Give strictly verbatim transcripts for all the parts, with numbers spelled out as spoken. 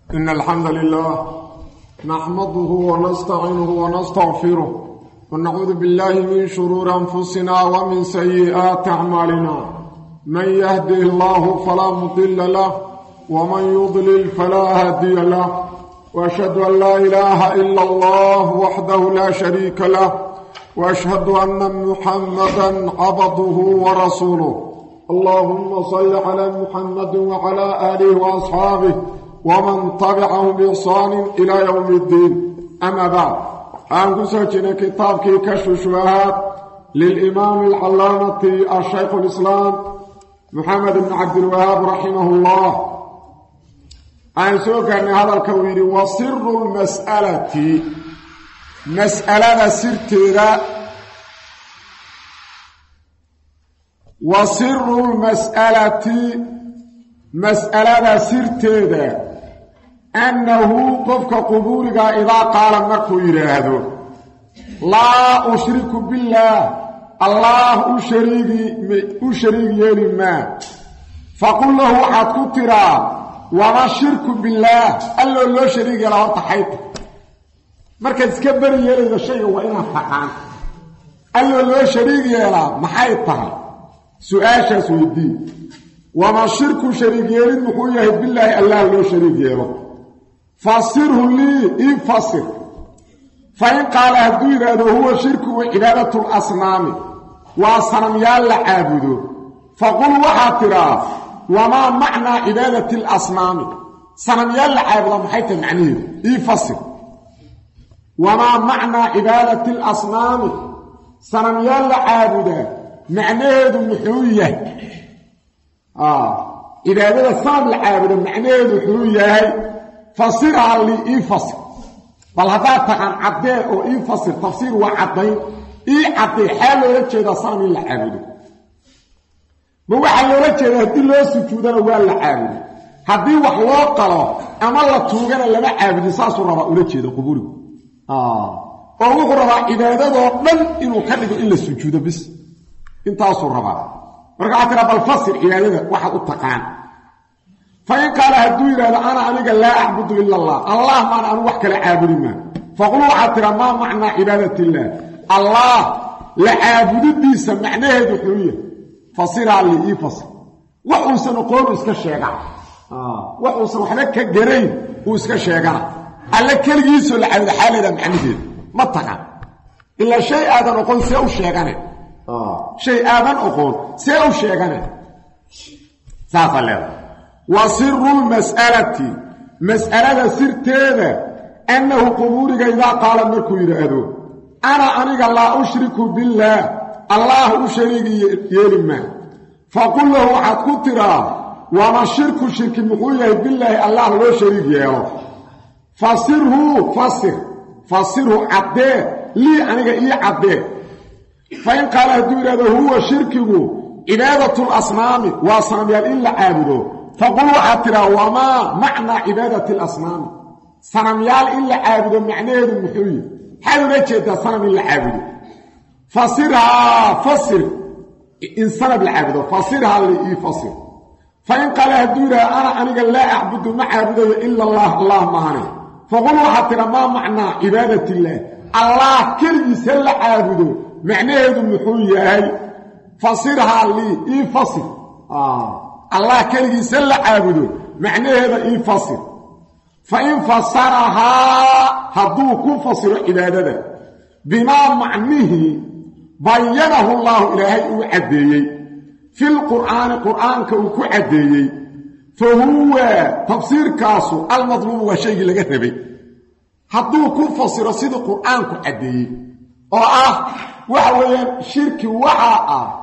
إن الحمد لله نحمده ونستعينه ونستغفره ونعوذ بالله من شرور أنفسنا ومن سيئات أعمالنا من يهده الله فلا مضل له ومن يضلل فلا هادي له وأشهد أن لا إله إلا الله وحده لا شريك له وأشهد أن محمدا عبده ورسوله اللهم صل على محمد وعلى آله وأصحابه ومن تبعهم بإحسان إلى يوم الدين أما بعد أنقصنا كتاب كشف الشبهات للإمام العلامة الشيخ الإسلام محمد بن عبد الوهاب رحمه الله أن سوك أن هذا الكوير وسر المسألة مسألة سرتها وسر المسألة مسألة سرتها أنه قفك قبولك إذا قال مكو إرهده لا أشرك بالله الله أشريك أشريك يلي ما فقل له حد كترى وما الشرك بالله قال له لا شريك له تحيط مركز كبر يلي ذا الشيء وإنها فقان قال له لا شريك يلي محيطها سؤال سويدي وما الشرك شريك يلي محوية بالله الله لا شريك يلي فاصره لي إيه فاصر فإن قال هدوير هذا هو شرك وعبادة الأصنام وصنم يالا عابده فقل وحاترا وما معنى عبادة الأصنام صنم يالا عابده محيط معنيه إيه فاصر وما معنى عبادة الأصنام صنم يالا عابده معنيه محوية آه عبادة الصنم العابده معنيه محوية فصيرها لي إيه فصل بل هذا تقن عبدين أو إيه فصل تفسير وعبدين إيه عبدين حالو لجيدا صنم الله عابده مو حالو لجيدا هدي الله سجودنا ولا عابده هدي وحلو قلو أما الله توغنا لما عابده ساسو ربا لجيدا قبوله آه وهو ربا عبادته من إنه كدغو إلا السجود بس انتاسو ربا مرقعت ربا الفصل عبادته واحد التقان فإن قال هدوير أنا أنا لا أعبد إلا الله الله ما أنا أروح كالعابد ما فقلوا عطر ما معنى عبادة الله الله لعابد دي سمعناه دحوية فصير على إيه فصل وحوسن قول اسك الشيقع آه. وحوسن وحلك كالجرين واسك الشيقع ألا كالجيسو لعابد حالة معنى ما اتقع إلا شيء آذن أقول سيئو الشيقاني آه. شيء آذن أقول سيئو الشيقاني سافا الله وسر المسألة مسألة سرتها أنه قبورك إذا قال مركو يرأدو أنا أنك لا أشرك بالله الله أشريك يلما فقل له حد كترى وما الشرك الشرك مخويه بالله الله لا شريك يلو فصره فصر فصره عبده لي أنك إيه عبده فإن قال هدو هو شركه عبادة الأصنام وأصنام إلا عابده فقلوا حتى وما معنى عبادة الأصنام صنميال إلا عابده معناه المحوية حالو نجد صنم إلا عابده فصيرها فصر إنسان بالعابده فصيرها اللي فصر فإن قال هدولا أنا أنا لا أعبد ما عابده إلا الله الله مهاني فقلوا حتى ما معنى عبادة الله الله كل يسل عابده معناه المحوية فصيرها اللي فصر آه الله كلي سل عابده معناه هذا إيه فصل فإن فسرها هدو كفصل عبادته بما معنيه بينه الله إلهي وعديه في القرآن قرآن كوكو عديه فهو تفسير كاسو المظلوم وشيء لغتنبي هدو كفصل سيد القرآن كعديه وآه وحوين شرك وحاء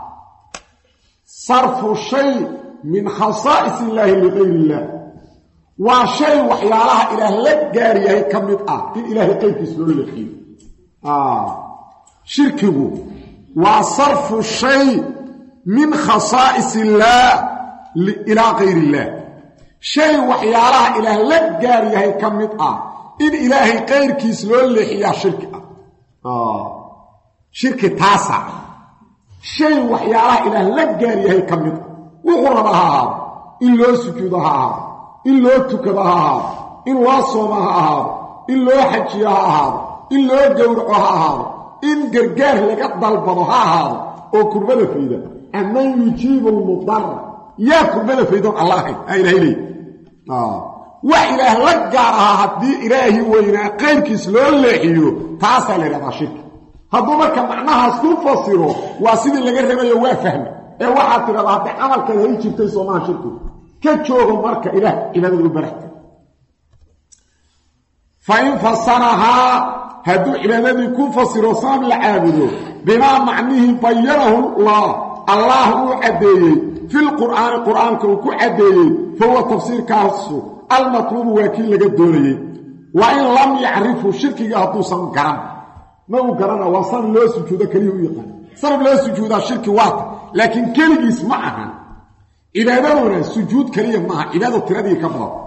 صرف الشيء من خصائص الله لغير الله وشيء وحيالها إله لك قاريه كمت آه إن إله قيب يسلو للخير آه شركه وصرف الشيء من خصائص الله إلى غير الله شيء وحيالها إله لك قاريه كمت آه إن إله قيب يسلو للخير شرك آه شرك تاسع شيء وحيالها إله لك قاريه كمت وقربها إن لو سجودها إن لو تكبها in loo sooma ha ahaado in loo xajiyo ha ahaado in loo gowraco ha ahaado in gargaar laga dalbado ha ahaado oo kurbada fiida aman yujiibu almudarra yaa kurbada fiidoon allah ayna ilay ah wax ilaah la gaar ah haddii ilaahi weynaa qayrkiis loo leexiyo taasaa la yidhahdaa shirki hadduu marka macnahaas ku fasiro waa sidii laga rabayo waa fahmi ee waxaad tidhahdaa hadda camalkaad hay jirtay soomaha shirki ka joogo marka ilaah cibaadada u baraxtay fa in fasarahaa hadduu cibaadadii ku fasiro saam la caabudo bimaa macnihii bayanahu allah allah uu caddeeyey filqur'aani qur'aanka uu ku caddeeyey fahuwa tafsiirkaasu almatluubu waa kii laga doonayey wa in lam yacrifu shirkiga hadduusan garan ma uu garana waa san loo sujuudo keliya u yaqaan sanab loo sujuudaa shirki waata laakiin keligiis ma ahan cibaadaduna sujuud keliya maaha cibaado tiradii ka badan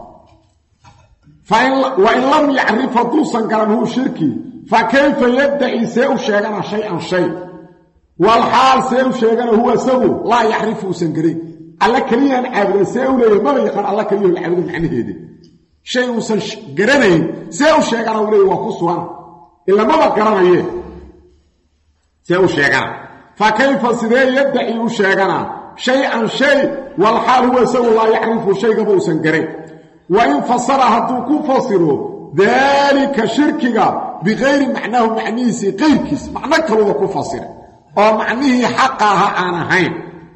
wa in lam yacrif hadduusan garan huu shirki fa kayfa yaddaci see u sheegana shay-an shay walxaal see u sheegana huwa isagu laa yacrifu uusan garayn alla keliyaan caabuda see u leeyahy maba yaqaan alla keliyaho la caabudo macnaheeda shay uusan garanayn see u sheegana uu leeyahy waa ku sugan ila maba garanaye see u sheegana fa kayfa sidee yaddaci u sheegana shay-an shay walxaal huwa isagu laa yacrifu shaygaba uusan garayn wa in fasara hadduu ku fasiro daalika shirkiga bikayri macnaahu macnihiisii qayrkiis macno kaluuda ku fasira oo macnihii xaqa aha aan ahayn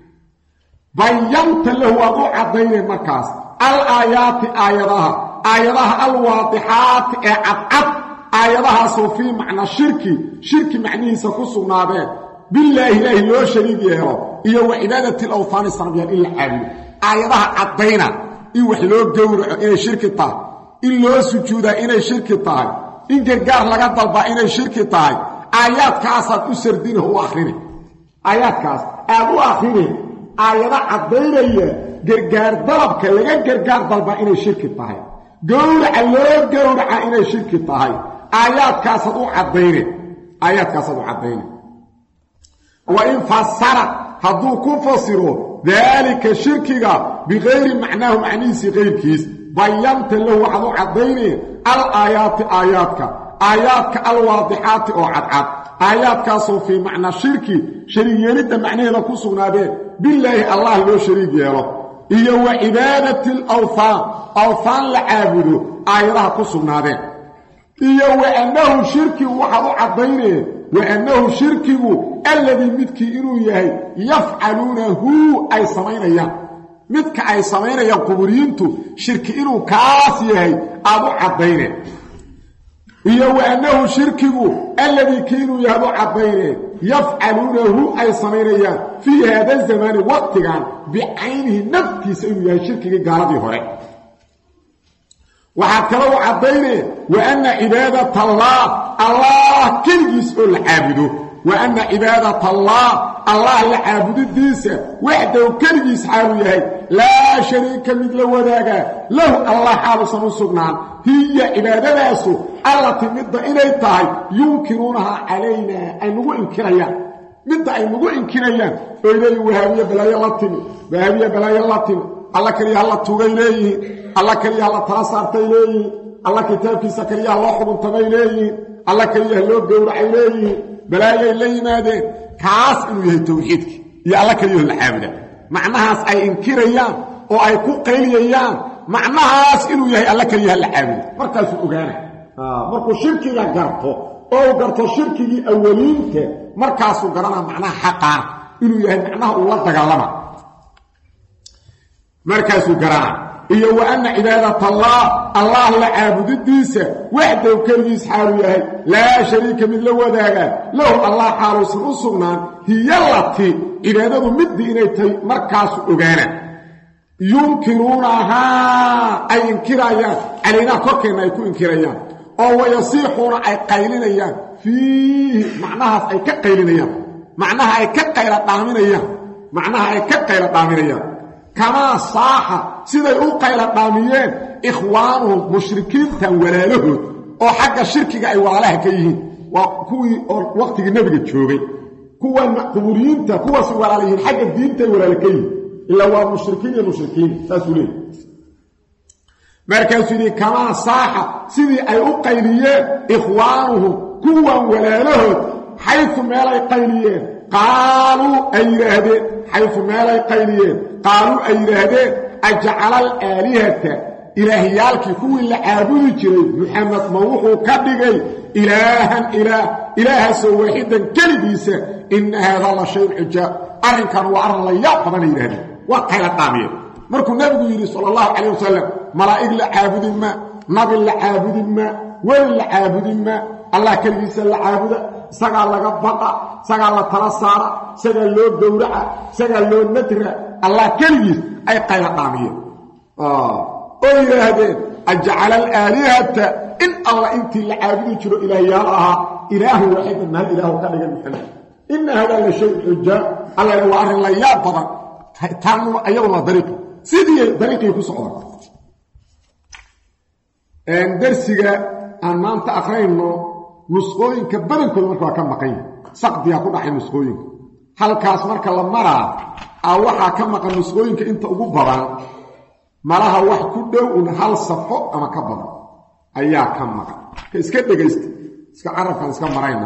bayanta lahu waad u caddaynay markaas al aayaati aayadaha aayadaha alwaadixaati ee cadcad aayadahaasoo fii macna shirki shirki macnihiisa ku sugnaadeen bilaahi ilaahi loo shariig yeelo iyo wa cibaadati alawhaani sanabyaal in la caabudo aayadaha caddayna in wax loo gowraco inay shirki tahay in loo sujuudaa inay shirki tahay in gargaar laga dalbaa inay shirki tahay aayaadkaasaad u sardina u akhrina aayaadkaas aad u akhrina aayada caddaynaya gargaar dalabka laga gargaar dalbaa inay shirki tahay gowraca loo gowraca inay shirki tahay aayaadkaasaad u caddayne aayaadkaasaad u caddayne wa in fasara hadduu ku fasiro daalika shirkiga bikayri macnaahu macnihiisii qayrkiis bayanta lahu waxaad u caddayne al aayaati aayaadka aayaadka alwaadixaati oo cadcad aayaadkaasoo fii macnaa shirki shariig yeelidda macnaheeda ku sugnaadeen bilaahi allah loo shariig yeelo iyo wa cibaadati alawthaan awthaan la caabudo aayadaha ku sugnaadeen iyo wa annahu shirkigu waxaad u caddaynee wa annahu shirkigu alladii midkii inuu yahay yafcaluunahu ay samaynayaan midka ay samaynayaan quburiyiintu shirki inuu kaas yahay aad u caddayne iyo wa annahu shirkigu alladii kii inuu yahay aad u caddayne yafcaluunahu ay samaynayaan fii haada zamaani waqtigan bicaynihi naftiisa inuu yahay shirkigii gaaladii hore waxaad kala u caddayne wa anna cibaadat allah allah keligiis oo la caabudo wa anna cibaadat allah allah la caabudidiisa waxdaw keligiis xaalu yahay laa shariika mid la wadaagaa lahu allah xaalusan u sugnaan hiya cibaadadaasu allati midda inay tahay yunkiruunahaa calaynaa ay nagu inkirayaan midda ay nagu inkirayaan oy leeyihin wahaabiye balaayo la timi wahaabiye balaayo la timi alla keliya hala tugay leeyihiin alla keliya hala tala saartay leeyihiin alla kitaabkiisa keliya loo xuguntamay leeyihiin alla keliya loo gowracay leeyihiin balaayay la yimaadeen kaas inuu yahay tawxiidki iyo alla keliyaho la caabuda macnahaas ay inkirayaan oo ay ku qayliyayaan macnahaas inuu yahay alla keliyaha la caabuda markaasuu ogaana markuu shirkiga garto oo uu garto shirkigii awaliinta markaasuu garanaa macnaha xaqaana inuu yahay macnaha uu la dagaalama markaasuu garanaa iyo wa anna cibaadat allah allah la caabudidiisa waxdaw keligiis xaalu yahay laa shariika mid la wadaagaa lahu allah xaaluusan u sugnaan hiyalati cibaadadu middii inay tahay markaasu ogaana yunkiruunahaa ay inkirayaan calaynaa korkeenna ay ku inkirayaan oo wayasiixuuna ay qaylinayaan fiihi macnahaas ay ka qaylinayaan macnaha ay ka qayla dhaaminayaan macnaha ay ka qayla dhaaminayaan kamaa saaxa siday u qayla dhaamiyeen ikhwaanuhum mushrikiintan walaalahood oo xagga shirkiga ay walaalaha ka yihiin waa kuwii oo waqtigii nebiga joogay kuwan quburiyiinta kuwaasi walaala yihiin xagga diintay walaala ka yihiin ilaa waa mushrikiin iyo mushrikiin saasuu leeyahy markaasuu yidhi kamaa saaxa sidii ay u qayliyeen ikhwaanuhum kuwan walaalahood xaytu meelay qayliyeen qaaluu ay yidhaahdeen xaytu meelay qayliyeen qaaluu ay yidhaahdeen ajcala alaalihata ilaahiyaalkii kuwii la caabudi jiray muxamed ma wuxuu ka dhigay ilaahan ilaah ilaahaasoo waaxidan keligiisa ina haadaa la shayun cujaab arrinkan waa arrin la yaab badana yidhahdeen waa qayla qaamiyeen markuu nabigu yidhi sala allahu calayh wasalam malaa'ig la caabudi ma nabi la caabudi ma weli la caabudi ma allah keligiisa la caabuda isagaa laga baqa isagaa la tala saara isagaa loo gowraca isagaa loo nadra allah keligiis ay qayla qaamiyeen oo yidhaahdeen ajcala alaalihata in alla intii la caabudi jiro ilaahyaal ahaa ilaahu waaxidan mahal ilaahu ka dhigan maxamed ina hadaa la shay xujaab alla waa arrin la yaab badan taanu ayaduna dariiqi sidii dariiqii ku socda een darsiga aan maanta aqrayno nusqooyinka badankooda marka waa ka maqan saqdiya ku dhacay nusqooyinka halkaas marka la maraa aa waxaa ka maqan nusqooyinka inta ugu badan malaha wax ku dhow un hal safo ama ka badan ayaa ka maqan ka iska dhegaysta iska carabkan iska marayna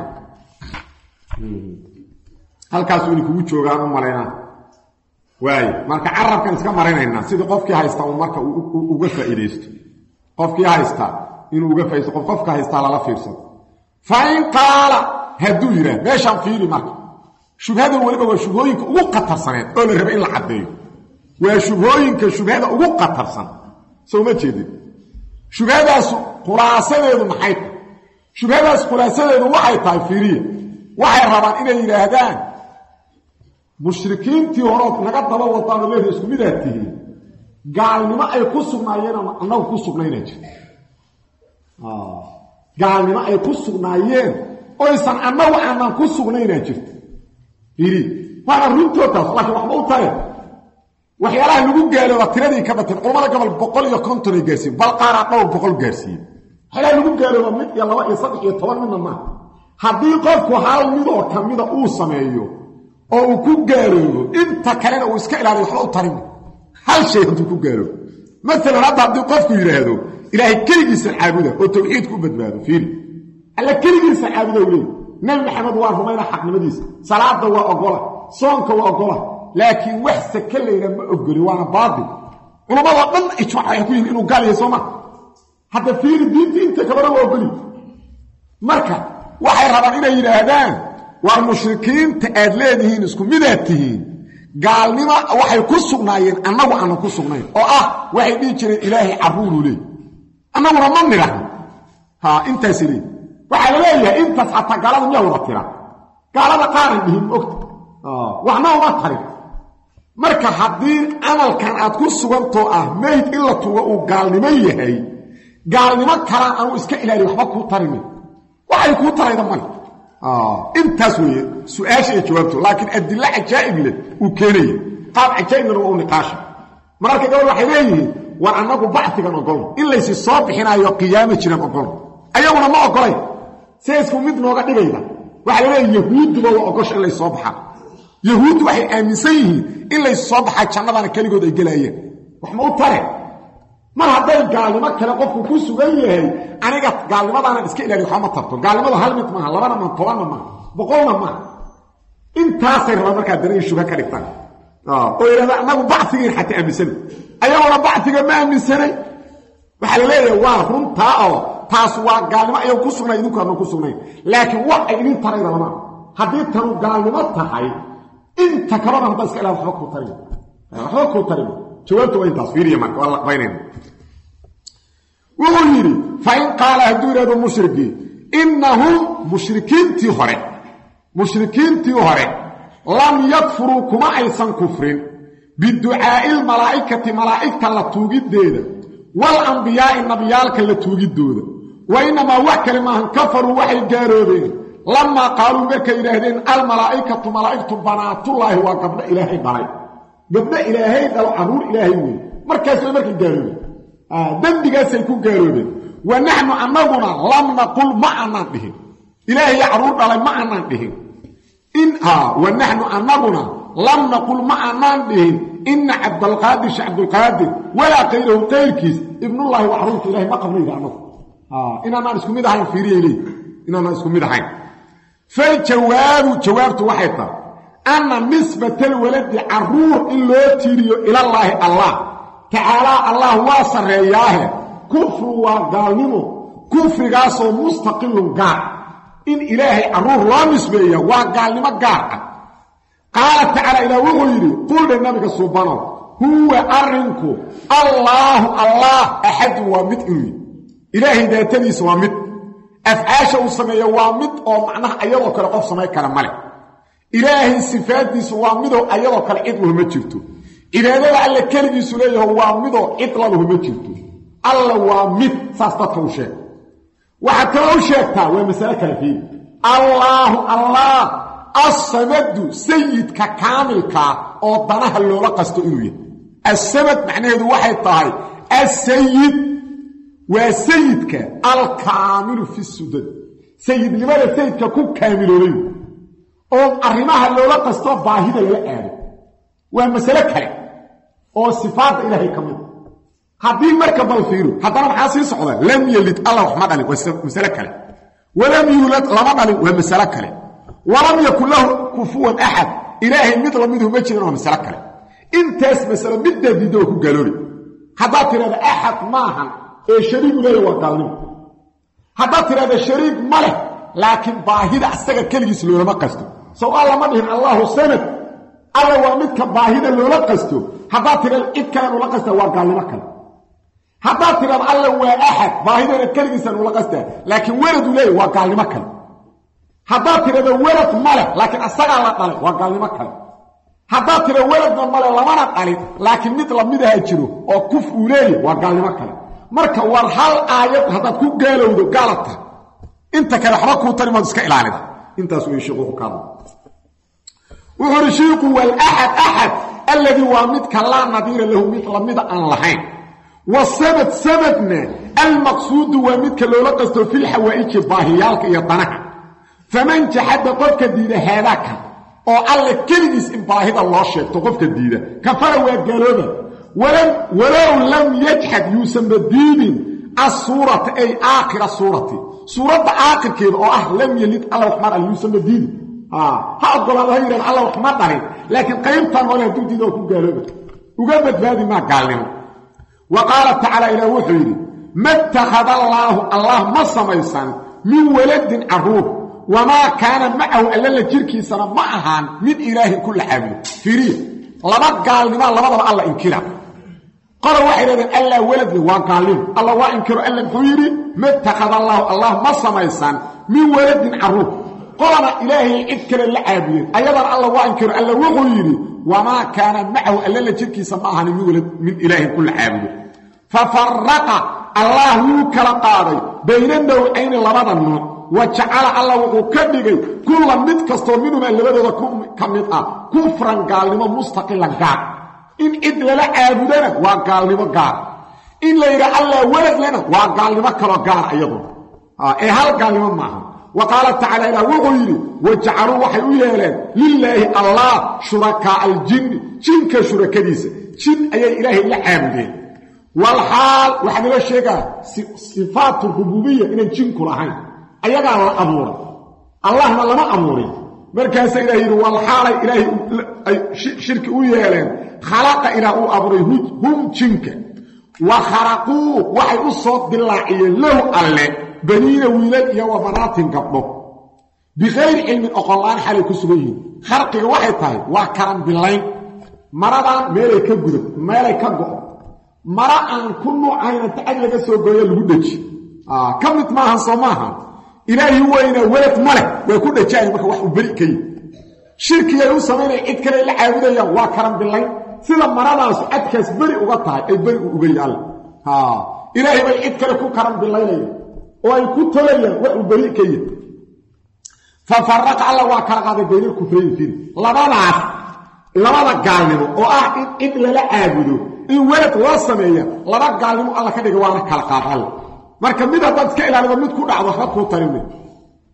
halkaas uu kugu joogaan u marayna waay marka carabkan iska maraynayna sida qofkii haysta uu marka uga faa'iideysto qofkii haysta inuu uga faa'iideysto qof qofka haysta la fiirsado fa in qaala haduu yira meeshan fiiri marka shubhada waliba waa shubhooyinka ugu qatarsaneed oo la rabo in la cadeeyo waa shubhooyinka shubhada ugu qatarsan soo ma jeedin shubhadaas khulaasadeedu maxay tahay shubhadaas khulaasadeedu waxay tahay fiiriye waxay rabaan inay yiraahdaan mushrikiintii hore naga daba wadaan leeyahay isku mid ah tihiin gaalnimo ay ku sugnaayeen ama annagu ku sugnaynaa jirta ah gaalnimo ay ku sugnaayeen oo isan annagu aanan ku sugnaynaa jirta yiri waa runtootaas laakiin wax ma u tahay waxyaalaha lagu gaalooba tiradii ka batay qolada gobol boqol iyo konton ay gaarsiin bal qaar dhowr boqol gaarsiin waxyaalaha lagu gaalooba mid iyo laba iyo saddex iyo toban midna ma haddii qofku hal mid oo kamida uu sameeyo oo uu ku gaaloobo inta kalena uu iska ilaaliyo waxba u tarin hal shay hadduu ku gaaloobo مثلا هذا haddii qofku yiraahdo ilaahay kaligiisa caabuda oo tawxiid ku badbaado fiiri alla kaligiisa caabuda wali nabi maxamed waa rumayna xaqnimadiisa salaada waa ogola soonka waa ogola laakiin wax sakaleyna ma ogoli waana baadil culimada dhan ijmaac ku yihiin inuu gaal yahay sooma hadda fiiri diinta inta kabara waa ogoli marka waxay rabaan inay yiraahdaan waa mushrikiinta aad leedihiin isku midaatihiin gaalnimo waxay ku sugnaayeen annagu aan ku sugnayn oo ah waxay dhigi jireen ilaahay caruuru leey annaguna ma niraahno ha intaas leey waxa la leeyahay intaas hatta gaalada miyaa wada tira gaalada qaaran dhihin ogta ah waxna uma tarin marka haddii amalkan aad ku suganto ah meyd in la tuugo uu gaalnimo yahay gaalnimo kala aan iska ilaaliyo waxba ku tarin waxay ku tarayda mal ah intaas weeye su'aasha iyo jawaabto laakiin adilla ajaa'ib leh uu keenay qaab ajaa'ib leh oo niqaash marka gabadh waxay leeyihiin war annagu bactigan ogol in laysi soo bixinayo qiyaamo jiran ogol ayaguna ma ogolay seesku mid nooga dhigayda waxa la leeyahay yahuudba waa ogosho in lay soo baxaa yahuud waxay aaminsan yihiin in lay soo baxaa jannadana kaligood ay galayeen wax ma u tare mar hadday gaalnimo kale qofku ku sugan yahay aniga gaalnimadana iska ilaaliyo waxa ma tarto gaalnimadu hal mid maaha labana ma tobanna ma boqolna ma intaasay rabaan markaa daray shubha ka dhigtaan ah oo yiraahdo anagu bactiga xataa aaminsan ayaguna bactiga ma aaminsanay waxa la leeyahay waa runta oo taas waa gaalnimo ay ku sugnay idinku aan ku sugnay laakiin wax ay idin tarayda lama hadii tanu gaalnimo tahay inta kalena hadda iska ilaaliyo waxba ku taray waxba ku taray jawaabtu waa intaas fiiriye marka wala qaynayna wuxuu fa in qaala haduradu mushriki innahum mushrikiintii hore mushrikiintii hore lam yakfuru kuma aysan kufrin bidu'aa'i almalaa'ikati malaa'ikta la tuugideeda wal anbiyaa'i nabiyaalka la tuugidooda wa inma wakal ma kafaru waxay gaaroobeen lama qaalu marka ilaahdeen almalaa'ikatu malaa'ikatu banaatullaahi wa qabla ilaahi baray gabdha ilaahay dal aruur ilaahay weey markaas way markay gaaroobeen ah dambigaasay ku gaaroobeen wa nahnu annaguna lam naqul ma'ana bihi ilaahay aruur dhalay ma'ana bihi in ha wa nahnu annaguna lam naqul ma'ana bihi إن عبد القادر عبد القادر ولا غيره غيركيس ابن الله وحرمت إلهي ما قبل إذا آه إن أنا نسكم مدحين فيري إليه إن أنا نسكم مدحين فالجواب جوابت وحيطة أن نسبة الولد عرور إلا تيريو إلى الله الله تعالى الله واصر إياه كفر وقالنمه كفر قاسو مستقل قاع إن إلهي عرور لا نسبة وقالنمه قاع قال تعالى إلى وغيري قل للنبي سبحانه هو أرنكو الله الله أحد ومثل إلهي ذاتنيس ومثل أفعاشه السمية ومثل أو معناه أيضا كالقف سمية كالملك إلهي صفاتيس ومثل أيضا كالعدله مجرته إذا ذا الله كلمة سليه ومثل إطلاله مجرته الله ومثل ساستطه شيء وحكاه شيء ومسألة كالفين الله الله الصمد سيد كامل كا او دنها لولا قستو انوي الصمد معناه واحد طاي السيد وسيدك الكامل في السدد سيد لماذا سيدك كو كاملين او ارمها لولا قستو باهيده لا ااد ومساله كله او صفات الهي كامل hadii marka bal fiiro hadana waxa sii socda lam yalid allah rahmad ali wasala kale walam yulad lama dhalin wa masala kale ولم يكن له كفوا أحد إلهي مثل منه مجرد ومسألة كله انتاس مسألة مدى ديدوه قالولي حضرت هذا أحد معها شريك ليه وقالني حضرت هذا شريك مله لكن باهدة أستغل كل جسل لما قصده سؤال مدهن الله سند ألا ومدك باهدة لما قصده حضرت هذا الإكرام لما قصده وقال لما كله حضرت هذا الله وأحد باهدة كل جسل لما قصده لكن ولد ليه وقال لما كله haddaad tirada walad male laakiin asaga la dhalay waa gaalnimo kale haddaad tirada walad male lamana dhalin laakiin mid la mid ah jiro oo kuf u leeyahay waa gaalnimo kale marka war hal aayad haddaad ku gaalowdo gaalata inta kale waxba ku tari ma iska ilaalida intaas way shaqo ku kaado wuxuu shiiqu wal ahad ahad alladhi wa mid kala nadiir lahu mid la mid aan lahayn wasabad sabadna al maqsuud wa mid kala la qasto fil hawaa'ij baahiyalka iyo danaha فمن جحد قفك الديدة هذاك أو الله كلمس إباهد الله شيء تقفك الديدة كفر وقالوبة ولم ولو لم يجحد يسمى الدين الصورة أي آخر الصورة صورة آخر كيف أو أه لم يلد الله رحمن الله يسمى الدين آه هأقول الله يرى الله رحمن الله لكن قيمتا ولا يدود ديدة وقالوبة وقالت هذه ما قال لهم وقال تعالى إلى وحيري ما اتخذ الله الله ما سميسان من ولد عروب وما كان معه الا لجيركي سنه ما اهان من اله كل حامل فيري لما قال لما لما الله انكر قال واحد الا ولد وقال الله وانكر الا فيري ما اتخذ الله الله ما سميسان من ولد عروب قال الهي اذكر العابين ايضا الله وانكر الا وغيري وما كان معه الا لجيركي سماها من ولد من اله كل حامل ففرق الله كلا قاضي بين النوعين لبدا النوع وجعل الله وكدغي كل مد كستو منهم لبدودا كميد اه كفرا قالما مستقلا قال ان ادل لا عابدنا وقالما قال ان لا يرى الله ولد لنا وقالما كلا قال ايضا اه اي هل قالما ما وقال تعالى له وغيري وجعلوا وحي يلين لله الله شركاء الجن جنك شركديس جن اي الهي لا عابدين والحال وحنا لا شيغا صفات الربوبيه ان جنك لهين ayaga la abuuray allahna lama abuurin markaas ilaahay wal xaalay ilaahay ay shirki u yeeleen khalaqa ila uu abuuray hum jinka wa kharaqu waxay u soo dilaaciyeen lahu alle baniina wiilal iyo wabanaatin gabdho bighayr ilmin aqallaan xalay ku sugayiin kharqiga waxay tahay waa karan bilayn maradan meelay ka gudub meelay ka go'o mara aan ku nuucayna tacad laga soo gooyo lagu dhaji ah kamid maahan Soomaha إلهي وين ولد ملك ويكون جاي marka wax u bari kay shirki ay u sameeyay cid kale la caabudaya waa karam bilay sida maradaas adkaas bari uga tahay ay bari uga yaal ha ilaahi bay cid kale ku karam bilaynay oo ay ku tolayaan wax u bari kay fa farqa Allah waa kala qaaday beeyir kufriin fiin labadaas labada gaalnimo oo ah in la caabudo in walad loo sameeyo laba gaalnimo Allah ka dhigay waana kala qaaday marka mid hadad iska ilaalido mid ku dhacdo waxba ku tarin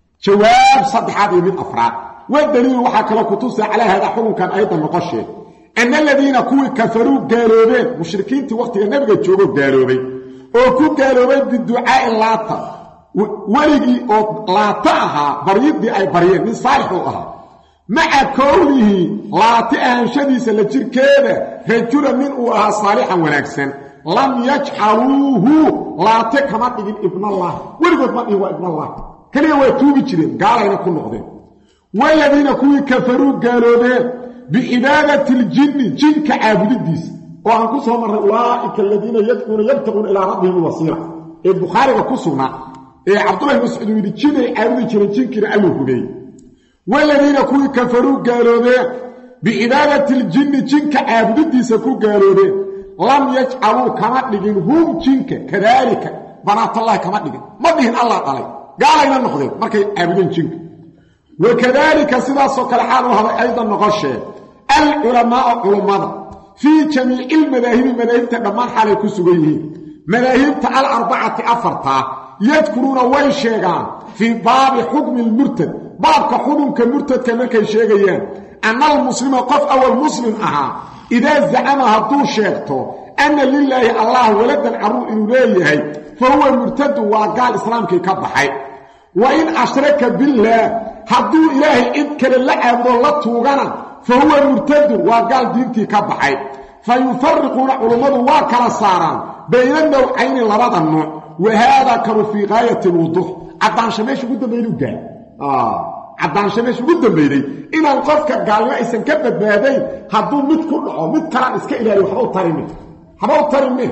jawaab saddexaad iyo mid afraad wadaliil waxa kala ku tusay cala hada xukunkan aydan noqoshee ana aladiina kuwii kafaruu gaaloobeen mushrikiintii waqtiga nabiga joogo gaaloobay oo ku gaaloobay biducaa'i laata weligii oo laata ahaa baryidii ay baryeen nin saalix u ahaa maca kownihi laati ahanshadiisa la jirkeeda rajula nin uu ahaa saalixan wanaagsan lam yajcaluuhu laate kama dhigin ibnallah weligood ma dhihin waa ibnallah kaliya waa tuugi jireen gaalayna ku noqdeen waladiina kuwii kafaruu gaaloobeen bicibaadati ljinni jinka caabudidiisa oo aan ku soo marray ulaa'ika aladiina yadcuuna yabtaquuna ilaa rabbihim alwasiila ee bukhaariga ku sugnaa ee cabdullahi mascuud uu yidhi jinay caabudi jireen jinkiina alluu hubeeyey waladiina kuwii kafaruu gaaloobeen bicibaadati ljinni jinka caabudidiisa ku gaaloobeen lam yajcaluu kama dhigin hum jinka kadaalika banaatallahi kama dhigin ma dhihin allah dhalay gaalayna noqdeen markay caabudeen jinka wakadaalika sidaasoo kale xaal u haday aydan noqoshee alculamaau culummada fii jamiici lmadaahibi madaahibta dhammaan xaalay ku sugan yihiin madaahibta alarbacati afartaa yadkuruuna way sheegaan fii baabi xukmi lmurtad baabka xukunka murtadka markay sheegayaan anna almuslima qof awal muslim ahaa idaa zacama hadduu sheegto anna lilaahi allah waladan carruur inuu leeyahay fa huwa murtadun waa gaal islaamkii ka baxay wa in ashraka billaah hadduu ilaahay cid kale la caabudo la tuugana fa huwa murtadun waa gaal diintii ka baxay fa yufariquuna culummadu waa kala saaraan bayna nawcayni labada nooc wa haadaa kanu fii gaayati lwuduux caddaansha meesha ugu dambayduu gaal caddaansha meesha ugu dambayday inaan qofka gaalnimo aysan ka badbaadayn hadduu mid ku dhaco mid kalaan iska ilaaliyo waxba u tarime waxba u tarime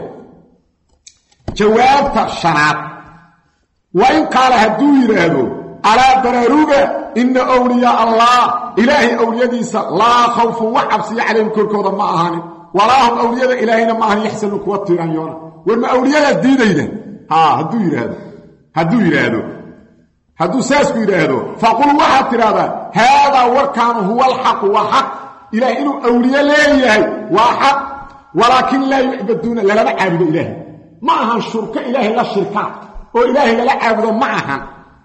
jawaabta shanaad waa in qaala hadduu yidhaahdo alaa baraaruga ina awliyaa allah ilaahay awliyadiisa laa khawfun wax cabsiya calayhim korkooda ma ahaanin walaa hum awliyada ilaahayna ma ahan yaxsanuun kuwa tiiraanyoona war ma awliyadaa diidayda haa hadduu yidhaahdo hadduu yidhaahdo hadduu saasku yidhaahdo faqul waxaad tidhahdaa haadaa warkaanu huwa alxaqu waa xaq ilaah inuu awliye leeyahay waa xaq walaakin laa yucbaduuna lalama caabudo ilaahay ma ahan shurko ilaahay la shirkaa oo ilaahay lala caabudo ma ahan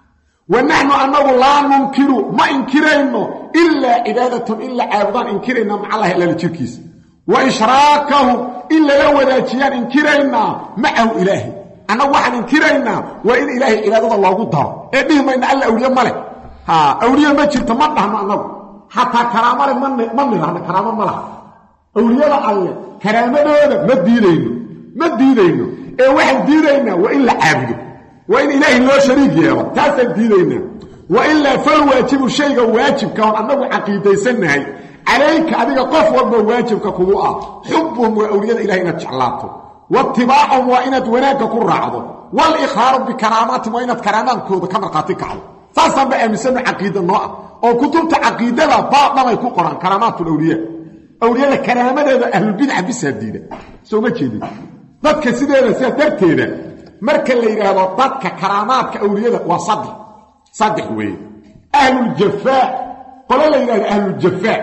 wa naxnu annagu laa nunkiru ma inkirayno ilaa cibaadatahum in la caabudaan inkirayna macallahi allala jirkiisa wa ishraakahum in lala wadaajiyaan inkiraynaa macahu ilaahay annagu waxaan inkiraynaa waa in ilaahay cibaadada loogu daro ee dhihi mayna alla awliye ma leh haa awliye ma jirto ma dhahno annagu xataa karaamo leh ma nidhahno karaamo ma laha awliyada alle karaamadooda ma diidayno ma diidayno ee waxaan diidaynaa waa in la caabudo waa in ilaahay loo shariig yeelo taasaan diidaynaa wa ilaa fal waajibu shayga waajibka oon annagu caqiidaysannahay calayka adiga qof walba waajibka kugu ah xubbuhum waa awliyada ilahay inaad jeclaato waatibaacahum waa inaad wanaagga ku raacdo waaliqraaru bikaraamaatihim waa inaad karaamaankooda ka markhaati kacdo saasaan ba aaminsanno caqiida noo ah oo kutubta caqiidada baab dhamay ku qoraan karaamaatulawliya awliyada karaamadeeda ahlulbidca bisaa diida soo ma jeedin dadka sideeda sidaa darteeda marka la yidhaahdo dadka karaamaadka awliyada waa saddex saddex weeye ahluljafaa qolo la yidhahdo ahluljafaa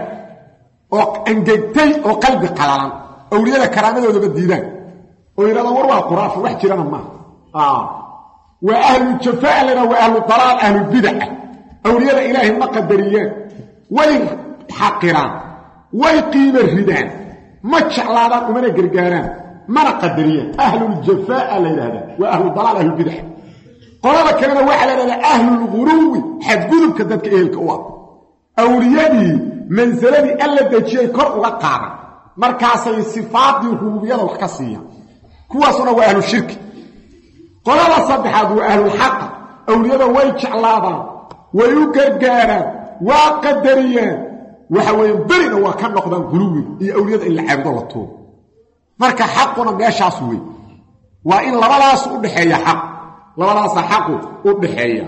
oo angegtay oo qalbi qalalan awliyada karaamadoodaba diidaan oo yidhahdaan war waa quraasho wax jirana maaha waa ahluljafaa la yidhahdo waa ahlu dalaal ahlulbidaca awliyada ilaahay ma qadariyaan way xaqiraan way qiimo ridaan ma jeclaadaan umana gargaaraan mana qadariyaan ahluljafaa la yidhahdaa waa ahlu dalaal ahlulbidac qolada kalena waxaa la yidhahdaa ahlulguruwi xadgudubka dadka ehelka u ah awliyadii mansaladii alla dejiyay kor uga qaadan markaasay sifaadii rububiyada wax ka siiyaan kuwaasuna waa ahlu shirki qolada saddexaad waa ahlulxaqa awliyada way jeclaadaan way u gargaaraan waa qadariyaan waxa weeye berina waa ka noqdaan guluwiga iyo awliyada in la caabudo la tuugo marka xaquna meeshaas wey waa in labadaas u dhaxeeya xaq labadaas xaqu u dhaxeeya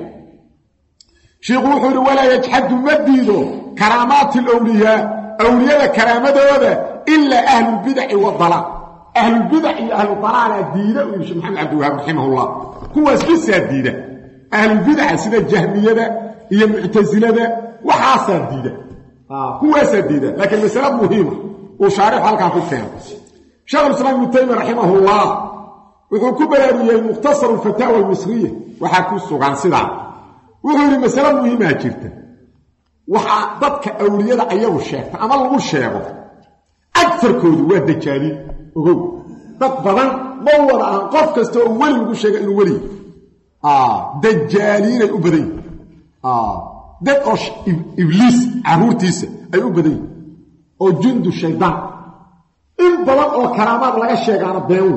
sheekhu wuxuu yiri walaa yajhadu madido karaamaati alawliya awliyada karaamadooda illa ahlul bid'ah wa dalal ahlul bid'ah iyo ahlul dalal diida uu sheekh maxamed abdul wahhab rahimahullah kuwaas bisaa diida ahlul bid'ah sida jahmiyada iyo mu'tazilada waxaas diida ah kuwaas diida laakiin mas'ala muhiima oo shaarix halka ku keenay شيخ الإسلام ابن تيمية رحمه الله وحكو بلاريه مختصر الفتاوى المصرية وحكو السوغان سيدان وحكو مسألة مهمة جدا وحا ضدك أولياء أيها الشيخ أما الله الشيخ agsarkoodu waa dajaaliin ogow dad badan ma wada aan qof kasta oo weli lagu sheegay inuu weli ah dajaaliinay u badan ah dad oo ibliis caruurtiisa ay u badan oo jundu shaydaan in badan oo karaamaad laga sheegaana been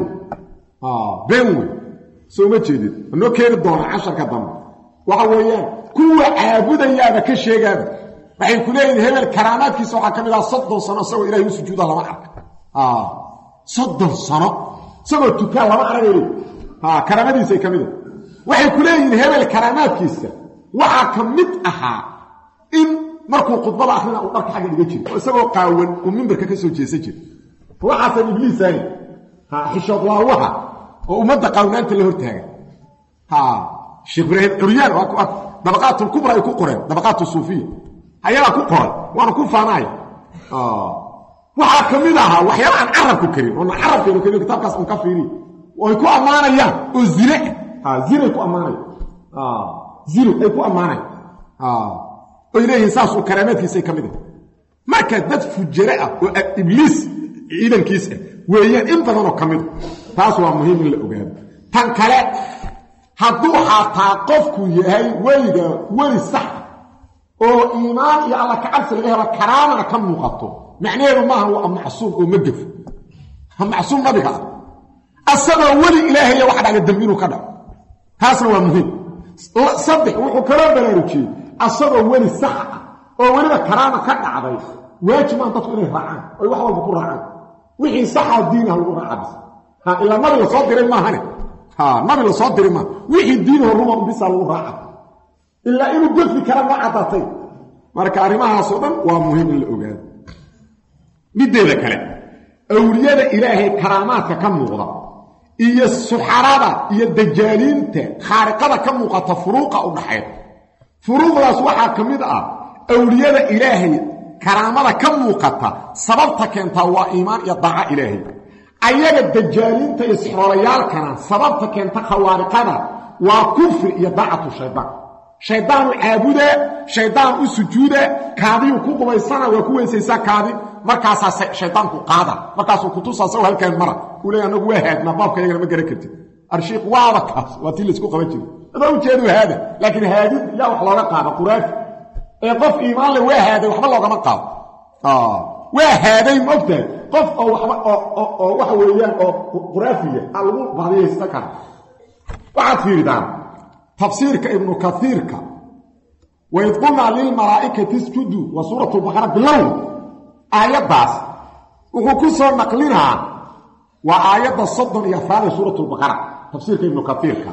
ah been soo ma jeedid anoo keenay doona casharka dambe waxa weeyaan kuwa caabudayaaba ka sheegaaba waxay ku leeyihiin hebel karaamaadkiisa waxa kamid ah soddon sano isagoo ilaahay u sujuuda lama arko ah soddon sano isagoo tukaa lama aragayo ah karaamadiisa ay kamid ah waxay ku leeyihiin hebel karaamaadkiisa waxa kamid ahaa in markuu khudbada akhrina uu dharka xagga dhiga jiro isagoo qaawan uu minbarka ka soo jeesan jiro waxa tan ibliis ay ha xishood waa waxa oo umada qawnaanta la hortaaga ha sheekh ibraahim uriyaan waa ku dabaqaat kubra ay ku qoreen dabaqaat suufiya ayaa ku qoray waana ku faanay ah waxa kamid aha waxyaabo aan arabku karin oo arabku karin kitabkaas uu ka fiiri oo ku amaanayaan oo zina ah zina ku amaanay ah zina ay ku amaanay ah oo ilaahay saas oo karaamaadkiisa kamid ah marka dad fujara ah oo ibliis ciidankiisa weeyaan in badan oo kamid taas waa muhiim in la ogaado tan kale hadduu xataa qofku yahay weliga weli sax oo iimaan iyo alla ka cabsi laga helo karaamana ka muuqato macnaheedu maaha waa macsuum oo magaf ha macsuum nabiga asagoo weli ilaahay wax dhaga dambiinu ka dhac taasna waa muhiim saddex wuxuu kala baraarujiyay asagoo weli sax oo weliba karaama ka dhacday waajib aan dadku inay raacaan oo wax walba ku raacaan wixii saxa diinaha lagu raacay ha ila nabiga soo diray maahane ha nabiga soo diray ma wixii diinaha ruma bisa lagu raacay illa inuu gafi kara ma cadatay marka arimahaas oo dhan waa muhiim in la ogaado mideeda kale awliyada ilaahay karaamaadka ka muuqda iyo suxarada iyo dajaaliinta khariqada ka muuqata furuuqa u dhaxay furuuqdaas waxa kamid ah awliyada ilaahay karaamada ka muuqata sababta keenta waa iimaan iyo daaca ilaahay ayaga dajaaliinta iyo sixrolayaalkana sababta keenta khawariqada waa kufri iyo daacatu shaydaan shaydaan caabuda shaydaan u sujuuda kaadiyu ku qubaysana waa ku weysaysa kaadi markaas shaydaanku qaada markaas uu ku tusaa soo halkaan mara uu leeyahay anagu waa haadna baabka yaga ma garan kartid arshiiq waaba kaas waa tii la isku qaban jiray adaa u jeedo haada laakiin haadid yaa wax looga qaada quraan ee qof iimaan leh waa haaday waxba looga ma qaado ah waa haaday moogtaa qof oo waxba oo waxa weeyaan oo quraafiya lagu baadiyaysta kan waxaad fiiridaan tafsiirka ibn kathirka wa yadqulna lil malaa'ikati isjudu wa suratul baqara bilaw ayadaas wuxuu ku soo naqlinaa waa aayada soddon iyo afar ee suratul baqara tafsiirka ibn kathirka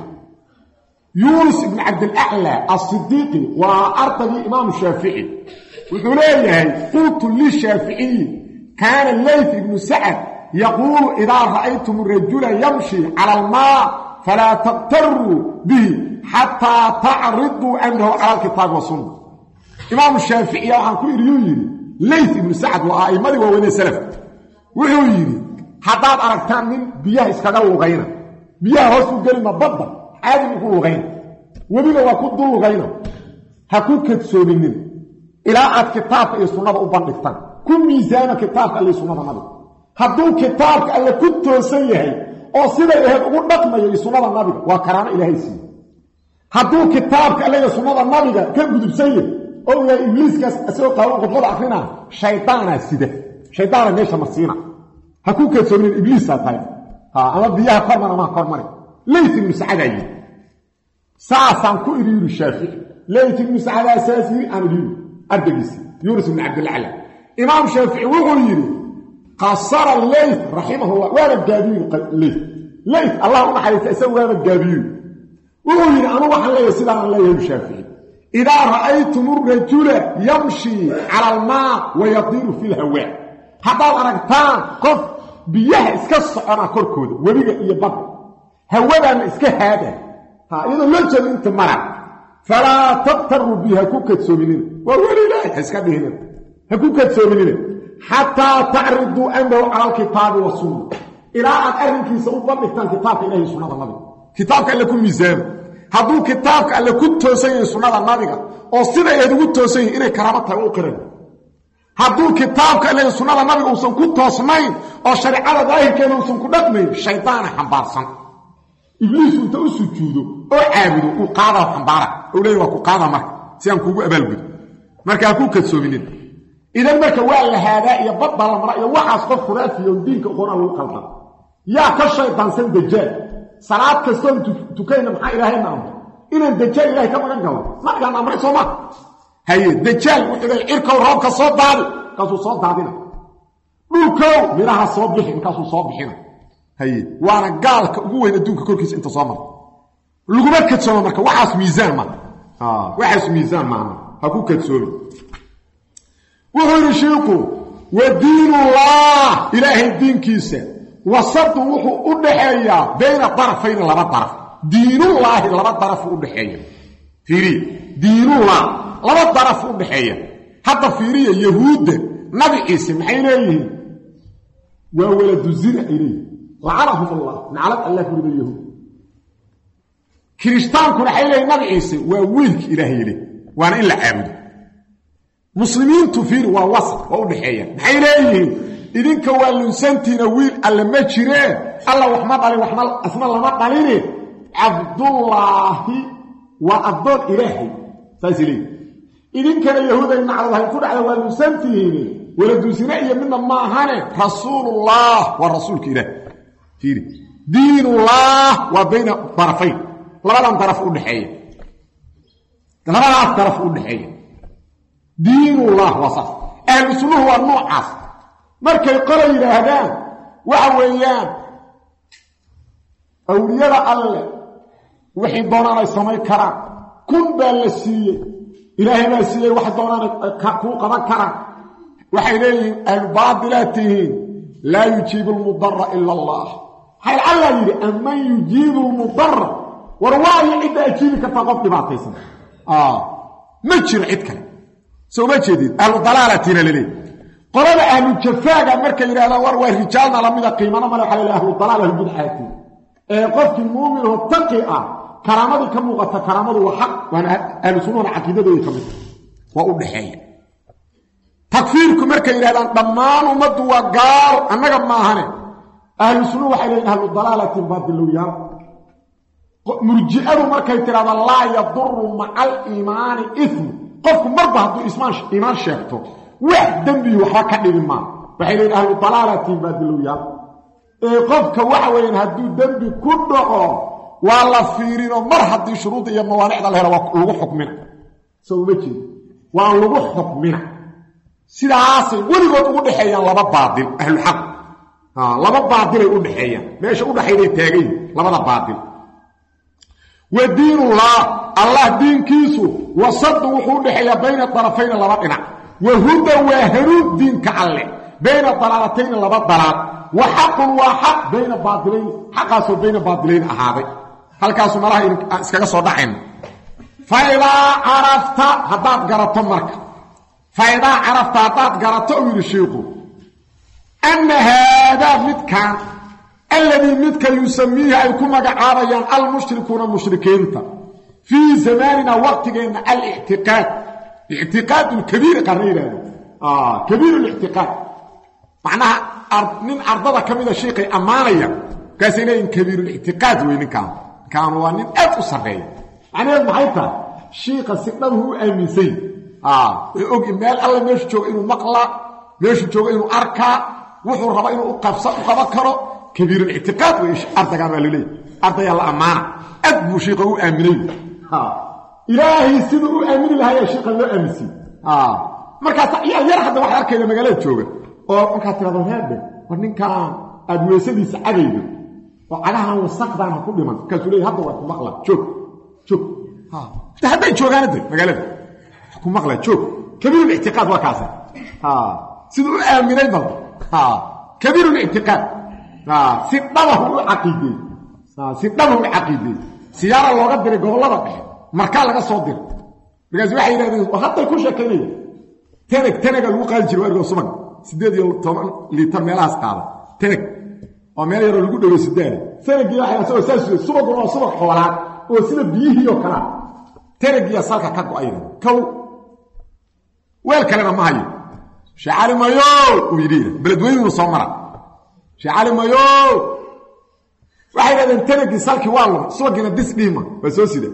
يونس بن عبد الأعلى الصديقي وأرتبي إمام الشافعي ويقول إيه قلت للشافعي كان الليث بن سعد يقول إذا رأيتم الرجل يمشي على الماء فلا تغتروا به حتى تعرضوا أنه على الكتاب والسنة إمام الشافعي وعن كل يويري ليث بن سعد وآئمة ووين سلف ويويري حتى أركتان من بياه اسكدوا غينا بياه هسو قلنا بضا عادي يقولوا غينا وبينا وكدوا غينا هكو كتسوبين إلى أن كتاب السنة أبنكتان كل ميزان كتاب السنة نبي هدو كتاب اللي كنت سيئي oo sida ilahay ugu dhaqmayo sunnada nabiga waa karaama ilaahay si haduu kitaabka ilaahay sunnada nabiga ka gudubsay oo yaa ibliiskaas asoo qaabo qodobada akhrina shaytaana sida shaytaana meesha marsiina ha ku kadsoonin ibliis tahay ha ama biyaha kormana ma kormani leeyt ibn sa'adayi saasan ku iriiru shaafi leeyt ibn sa'ada asaasi aan iriiru ardagisi yunus ibn abd al-ala imam shaafi'i wuxuu yiri قصر الليث رحمه الله وانا الجابير الليث ليث الله نحيك اسوي وانا الجابير ويقول انا وحن لا يسدان الله الشافعي اذا رايتم الرجل يمشي على الماء ويطير في الهواء هذا ارغتان قف بيه اسك سقنا كركود وليغا iyo bab hawadan iska haada ha iyadoo la jeedo inta mara fala taqtaru biha kukadsoomin wa walilahi iska dhihina ha kukadsoomin حتى تعرضوا أنه على الكتاب والسنة إلى أن أرنكي سأبنكتان كتابك إلهي سنة النبي كتابك اللي كن ميزان هدو كتابك اللي كنت توسين سنة النبي أو سنة يدو توسين إلي كرامتها وقرن hadduu kitaabka ilaahay sunnada nabiga uusan ku toosnayn oo shariicada daahirkeeda uusan ku dhaqmayn shaydaana xambaarsan ibliis inta u sujuudo oo caabudo uu qaada xambaara oo leeyahay waa ku qaada marka si aan kuugu abaalgud marka ku kadsoominin idan marka waa la haadaa iyo badda la mara iyo waxaas qof khuraafiyo diinka qoona lagu qaldan yaa ka shaydaansan dajaal salaad kastoo tukayna maxaa ilaahay naamay inaan dajaal ilaahay ka magan galo markaan amray sooma haye dajaal wuxuu leeyahay irkow roobka soo daadi kaasuu soo daadina dhulkow miraha soo bixi kaasuu soo bixina haye waana gaalka ugu weyn adduunka korkiisa inta soo mara laguma kadsoomo marka waxaas miisaan ma ah waxaas miisaan ma ha ku kadsoomo wuxuu yidhi sheekhu wa diinullah ilaahay diinkiisa wasadu wuxuu u dhaxeeyaa bayna darafayn laba daraf diinullaahi laba daraf u dhaxeeya fiiri diinullah laba daraf u dhaxeeya hadda fiiriya yahuudda nabi ciise maxay leeyihiin waa waladu zina ilayhi la'anahum allah naclad allah kurida yahuud kiristaankuna waxay leeyihiin nabi ciise waa wiilki ilaahay yiri waana in la caabudo muslimiintu fiir waa wasf oo u dhaxeeya maxay leeyihiin idinka waa lunsantiina wiil alla ma jireen alla wax ma dhalin wax ma asna lama dhalin abdullaahi wa abdul ilaahi saasili idinkana yahuuday nacladahay ku dhacda waa lunsantiina waladu zina iyo midna ma ahane rasuulullah wa rasuulka ilaah fiir diinullah wa bayna tarafayn labadan taraf u dhaxeeya labadan taraf u dhaxeeya diinullah wasaf ahlu sunnah waa noocaas markay qolo yiraahdaan waxa weeyaan awliyada alle wixii doonaan ay samay karaan kun baa la siiyey ilaahay baa siiyey wax doonaan ku qaban karaan waxay leeyihiin al-baadilaatihin laa yujiibu al-mudarra illa allah hal alla yiri amman yujiibu al-mudarra warwaayi cidda ajiibi karta qof dhibaataysan ah ma jiro cid kale soo ma jeedin ahlu dalaalatina lili qolada ahlu jafaaga markay yiraahdaan war waa rijaalna lamida qiimana ma laha ahlu dalaal bid'aati ee qofki muumin oo taqi ah karaamadu ka muuqata karaamadu waa xaq waana ahlu sunnah aqeedadooda kamid waa u dhaxeeya takfiirku markay yiraahdaan dhammaan ummadu waa gaal annaga ma ahane ahlu sunnah waxay leeyihiin ahlu dalaalati baadiliyaan murji'adu markay tiraahdo la yadurru ma'al iimaani ithm qofku marba hadduu ismaan iimaan sheegto wax dambi waxa ka dhigin ma waxay leeyahay ahlu dalaalati baadiliyaan ee qofka waxa weeyaan hadduu dambi ku dhaco waa la fiirino mar haddii shuruud iyo mawaanicda la helo waa lagu xukmina soo ma jeed waa lagu xukmina sidaas weligood ugu dhaxeeyaan laba baadil ahlu xaq ha laba baadil ay u dhaxeeyaan meesha u dhaxeeyay taagay labada baadil wa diinullah allah diinkiisu wasadu wuxuu dhaxeeyaa bayna tarafayn laba dhinac wa huda wa harud diinka alle bayna dalaalatayn laba dalaal wa haqqun wa haqq bayna baadilayn haqqaas bayna baadilayn ahaaday halkaas malaha iskaga soo dhaxayn fayda arafta hadaad garato marka fayda arafta hadaad garato wiil sheekhu anna hada midkan alladhi midka yusammiha ay kuma gacaabayaan al mushrikuuna mushrikiinta fi zamanina waqtigeena al i'tiqad i'tiqad kabir qariira ah kabir al i'tiqad macnaha من أرضها كمية شيخي أمانية كاسينين كبير الاعتقاد وين كان كانوا وانين أفو صغير يعني المحيطة شيخ السقنان هو أميسي آه يقول إمال الله ميشو جوغ إنو مقلع ميشو جوغ إنو أركا وحو الربا إنو أقفصة وقبكره كبير الاعتقاد وإيش أرضا قام للي أرضا يلا أمانة أدبو شيخ هو أميني آه إلهي سيدو هو أميني لها يا شيخ الله أميسي آه مركز يرحد واحد أركا إلى مقالات جوغ oo marka tirado heebe war ninka aad weesadiisa cadaydo oo calaha wasaqdan ku dhiman ka sulay hadda waa ku maqla joog joog ha hadda joogaanada magaalada ku maqla joog kabiir i'tiqad waa kaasa ha sidoo aaminay bal ha kabiir i'tiqad ha si dhabahu aqeedey ha si dhabahu aqeedey siyaara looga diray gobolada dhexe marka laga soo diray markaas waxay yiraahdeen hadda ku sheekeynay tanag tanaga lagu qaadi jiray wargo subag sideed iyo toban liitar meelahaas qaada tanag oo meel yar lagu dhago sideed tanagii waxa soo saasay subag oo subag xoolaad oo sida biyihii oo kala tanagii salka ka go'ay kow weel kalena ma hayo sheekh cali mayo uu yidhi beledweynuhu soo mara sheekh cali mayo waxay yidhahdeen tanagii salkii waa lumay subagina dis dhiima waa soo sida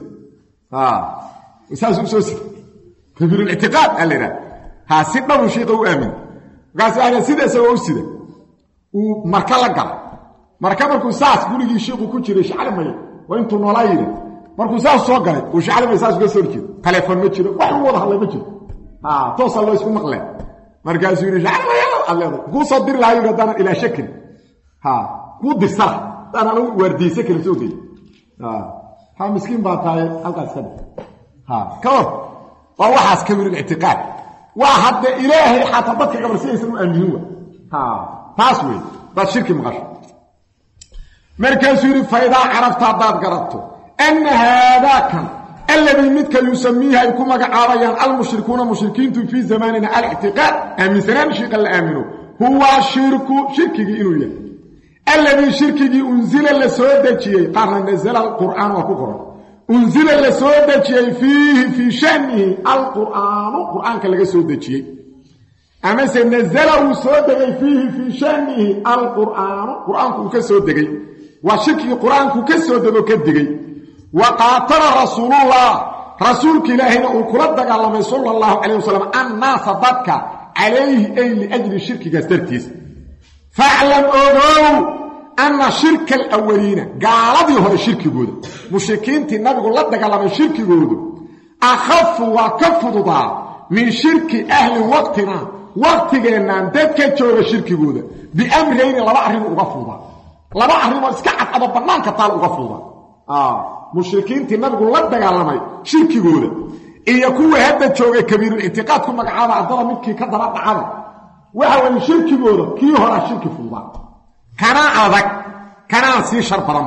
saasuu soo sida kabiirulictiqaad aa la yidhaha haa si dhabu shiiqa u aamin markaas waxay sida isagoo u sida uu marka la gala marka markuu saas gurigii shiiqu ku jiray sheekh cali mayo waa intuu noolaa yidhi markuu saas soo galay uu sheekh cali mayo saas uga soo horjeedo telefoon ma jiro wax u wada hadlay ma jiro toosaa loo isku maqleen markaasuu yidhi sheekh cali mayo aad leedahay kuu soo diri lahaa yidhi haddaanan ilaa shakrin kuu dirsala haddaanan u waardiisa kala soo gey ha miskiin baa tahay halkaas ka dhig ka hor waa waxaas kabiirulictiqaad waa hadda ilaahay xataa dadka gabar si aysan u aaminin wa taas wey daad shirki maqasho markaasuu yidhi faidaa carabta haddaad garato anna haadaakan alladii midka yusamiiha ay ku magacaabayaan almushrikuuna mushrikiintu fii zamaanina alictiqaad aaminsanaan shiiqa la aamino huwa shirku shirkigii inuu yahay alladii shirkigii unzila la soo dejiyey qaarna nazala alqur'aan waa ku qoran unzila la soo dejiyey fiihi fii shanihi alqur'aanu qur'aanka laga soo dejiyey amase nazala uu soo degay fiihi fii shanihi alqur'aanu qur'aanku uu ka soo degay waa shirkigii qur'aanku ka soo dego ka digey wa qaatala rasuulullah rasuulka ilaahayna uu kula dagaalamay sala allahu calayh wasalam annaasa dadka calayhi ay liajli shirkigaas dartiis faclam ogow anna shirka alawaliina gaaladii hore shirkigooda mushrikiintii nabigu la dagaalamay shirkigoodu akhafu waa ka fududaa min shirki ahli waqtina waqtigeennaan dadka jooga shirkigooda biamrayni laba arrin uga fududaa laba arrimoo iska cadcado bannaanka taal uga fududaa mushrikiintii nabigu la dagaalamay shirkigooda iyo kuwa hadda joogay kabiirulictiqaad ku magacaaba addada midkii ka daba dhacada waxa weeye shirkigooda kii horaa shirki fududaa kanaa adag kanaa sii shar badan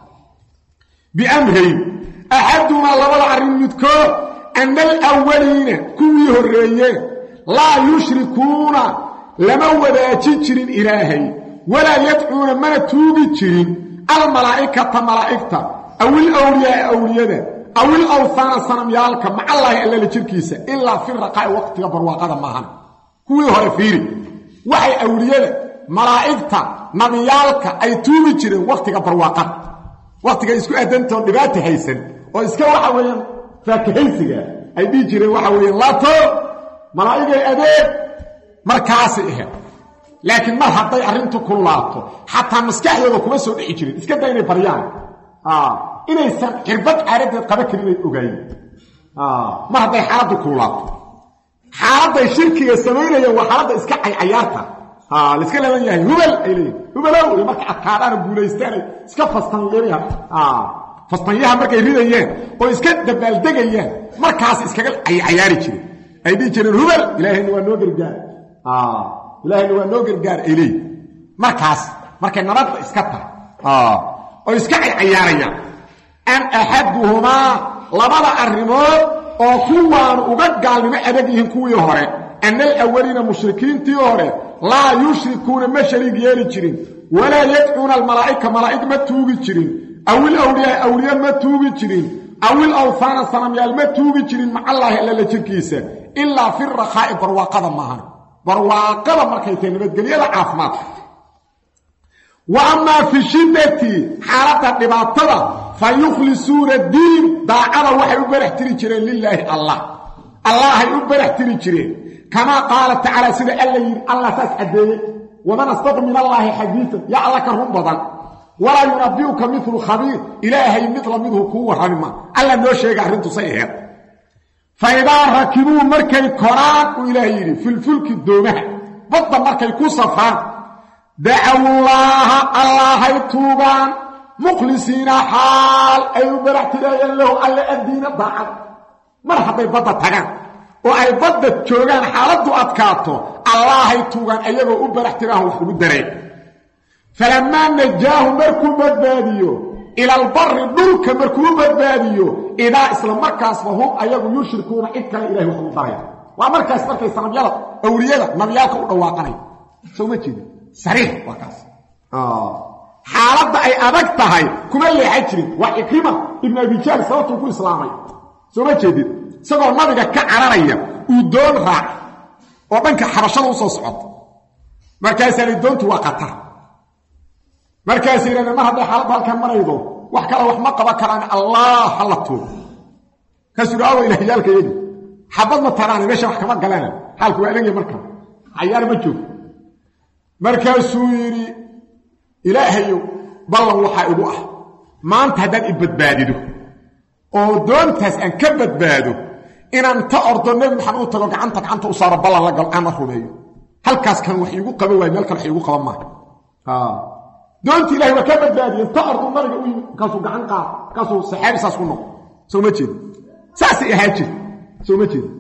biamrayn axadumaa labada arrin midkood anna alawaliina kuwii horreeyeen laa yushrikuuna lama wadaajin jirin ilaahay walaa yadcuuna mana tuugi jirin almalaa'ikata malaa'igta awil awliyaa awliyada awil awhaana sanamyaalka macallaahi allala jirkiisa ilaa fi raqaa'i waqtiga barwaaqada maahan kuwii hore fiiri waxay awliyada malaa'igta nabiyaalka ay tuugi jireen waqtiga barwaaqada waqtiga isku adantoon dhibaata haysan oo iska waxa weeyaan faakahaysiga ay dhihi jireen waxa weeyaan laato malaa'igay adeeg markaasi ahayd laakiin mar hadday arrintu ku laato xataa maskaxdooda kuma soo dhici jirin iska day inay baryaan inaysan cirbad caaradeed qaba karin inay ogaayeen mar hadday xaaladdu ku laato xaaladday shirkiga samaynayaan waa xaaladda iska caycayaarta laiska laban yahay hubal ay leeyihin hubalow iyo markay adkaadhaana guulaystaanay iska fastanyeeya fastanyaha markay ridayeen oo iska dabaaldegayaan markaas iskaga caycayaari jireen ay dhihi jireen hubal ilaahayna waa noo gargaar ilaahayna waa noo gargaar ay leeyihin markaas markay nabadda iska tahay oo iska caycayaarayaan an axaduhumaa labada arrimood oo kuwaan uga gaalnimo adag yihiin kuwii hore anna alawaliina mushrikiintii hore laa yushrikuuna ma shariig yeeli jirin walaa yadcuuna almalaa'ika malaa'ig ma tuugi jirin awil awliyaa awliya ma tuugi jirin awil awhaana sanamyaal ma tuugi jirin macallaahi allala jirkiisa ilaa fi rakhaa'i barwaaqada maahan barwaaqada markay tahay nabadgelyada caafimaadka wa amaa fi shiddati xaaladda dhibaatada fa yukhlisuuna diin daacada waxay u barax tiri jireen lilaahi allah allahay u barax tiri jireen kamaa qaala tacaala sida alla yidhi allah saas caddeeyey waman asdaqu min allaahi xadiisan yaa alla ka run badan walaa yunabi'uka midlu khabiir ilaahay mid la midhu kuu warrami ma alla noo sheega arrintusay aheed fa idaa rakibuu markay koraan uu ilaah yidhi filfulki doomaha badda markay ku safraan dacawullaaha allahay tuugaan mukhlisiina xaal ay u barax tiraayeen lahu alle addiina daacad mar hadday badda tagaan oo ay badda joogaan xaaladdu adkaato allahay tuugaan ayagoo u barax tiraahu wax ugu dareen falammaa najaahu markuu badbaadiyo ilalbarri dhulka markuu badbaadiyo idaa isla markaasba hum ayagu yushrikuuna cid kale ilahay wax ugu daraya waa markaas markay sanamyada awliyada nabiyaalka u dhawaaqanay soo ma jeedin sariix waa kaas xaaladda ay adag tahay kuma leexan jirin waa ikrima ibnu abijaal sababtuu ku islaamay soo ma jeedin isagoo nabiga ka cararaya uu doon raac oo dhanka xabashada u soo socota markaas ay doontu waa qatar markaas irana ma hadda xaalad halkan maraydo wax kala wax ma qaba karaan allah halatu kasiraawo ilaahiyalka yidi xabad ma taraan meesha wax kama galaan halku waa inay markaa ayaar ma joog markaas uu yiri ilaahayo ballan waxa igu ah maanta hadaan ibadbaadido oo doontaas aan ka badbaado inaan ta ordo nabi maxamed u tago gacanta gacanta u saaro ballan la gal aan rumeeyo halkaas kan wax igu qaba way meel kale wax igu qaba ma ha doonti ilaahay waa ka badbaadiyo ta ordo nabiga u kaasoo gacan qaad kaasoo saxaabi saas ku noqo soo ma jeed saas ay haajir soo ma jeed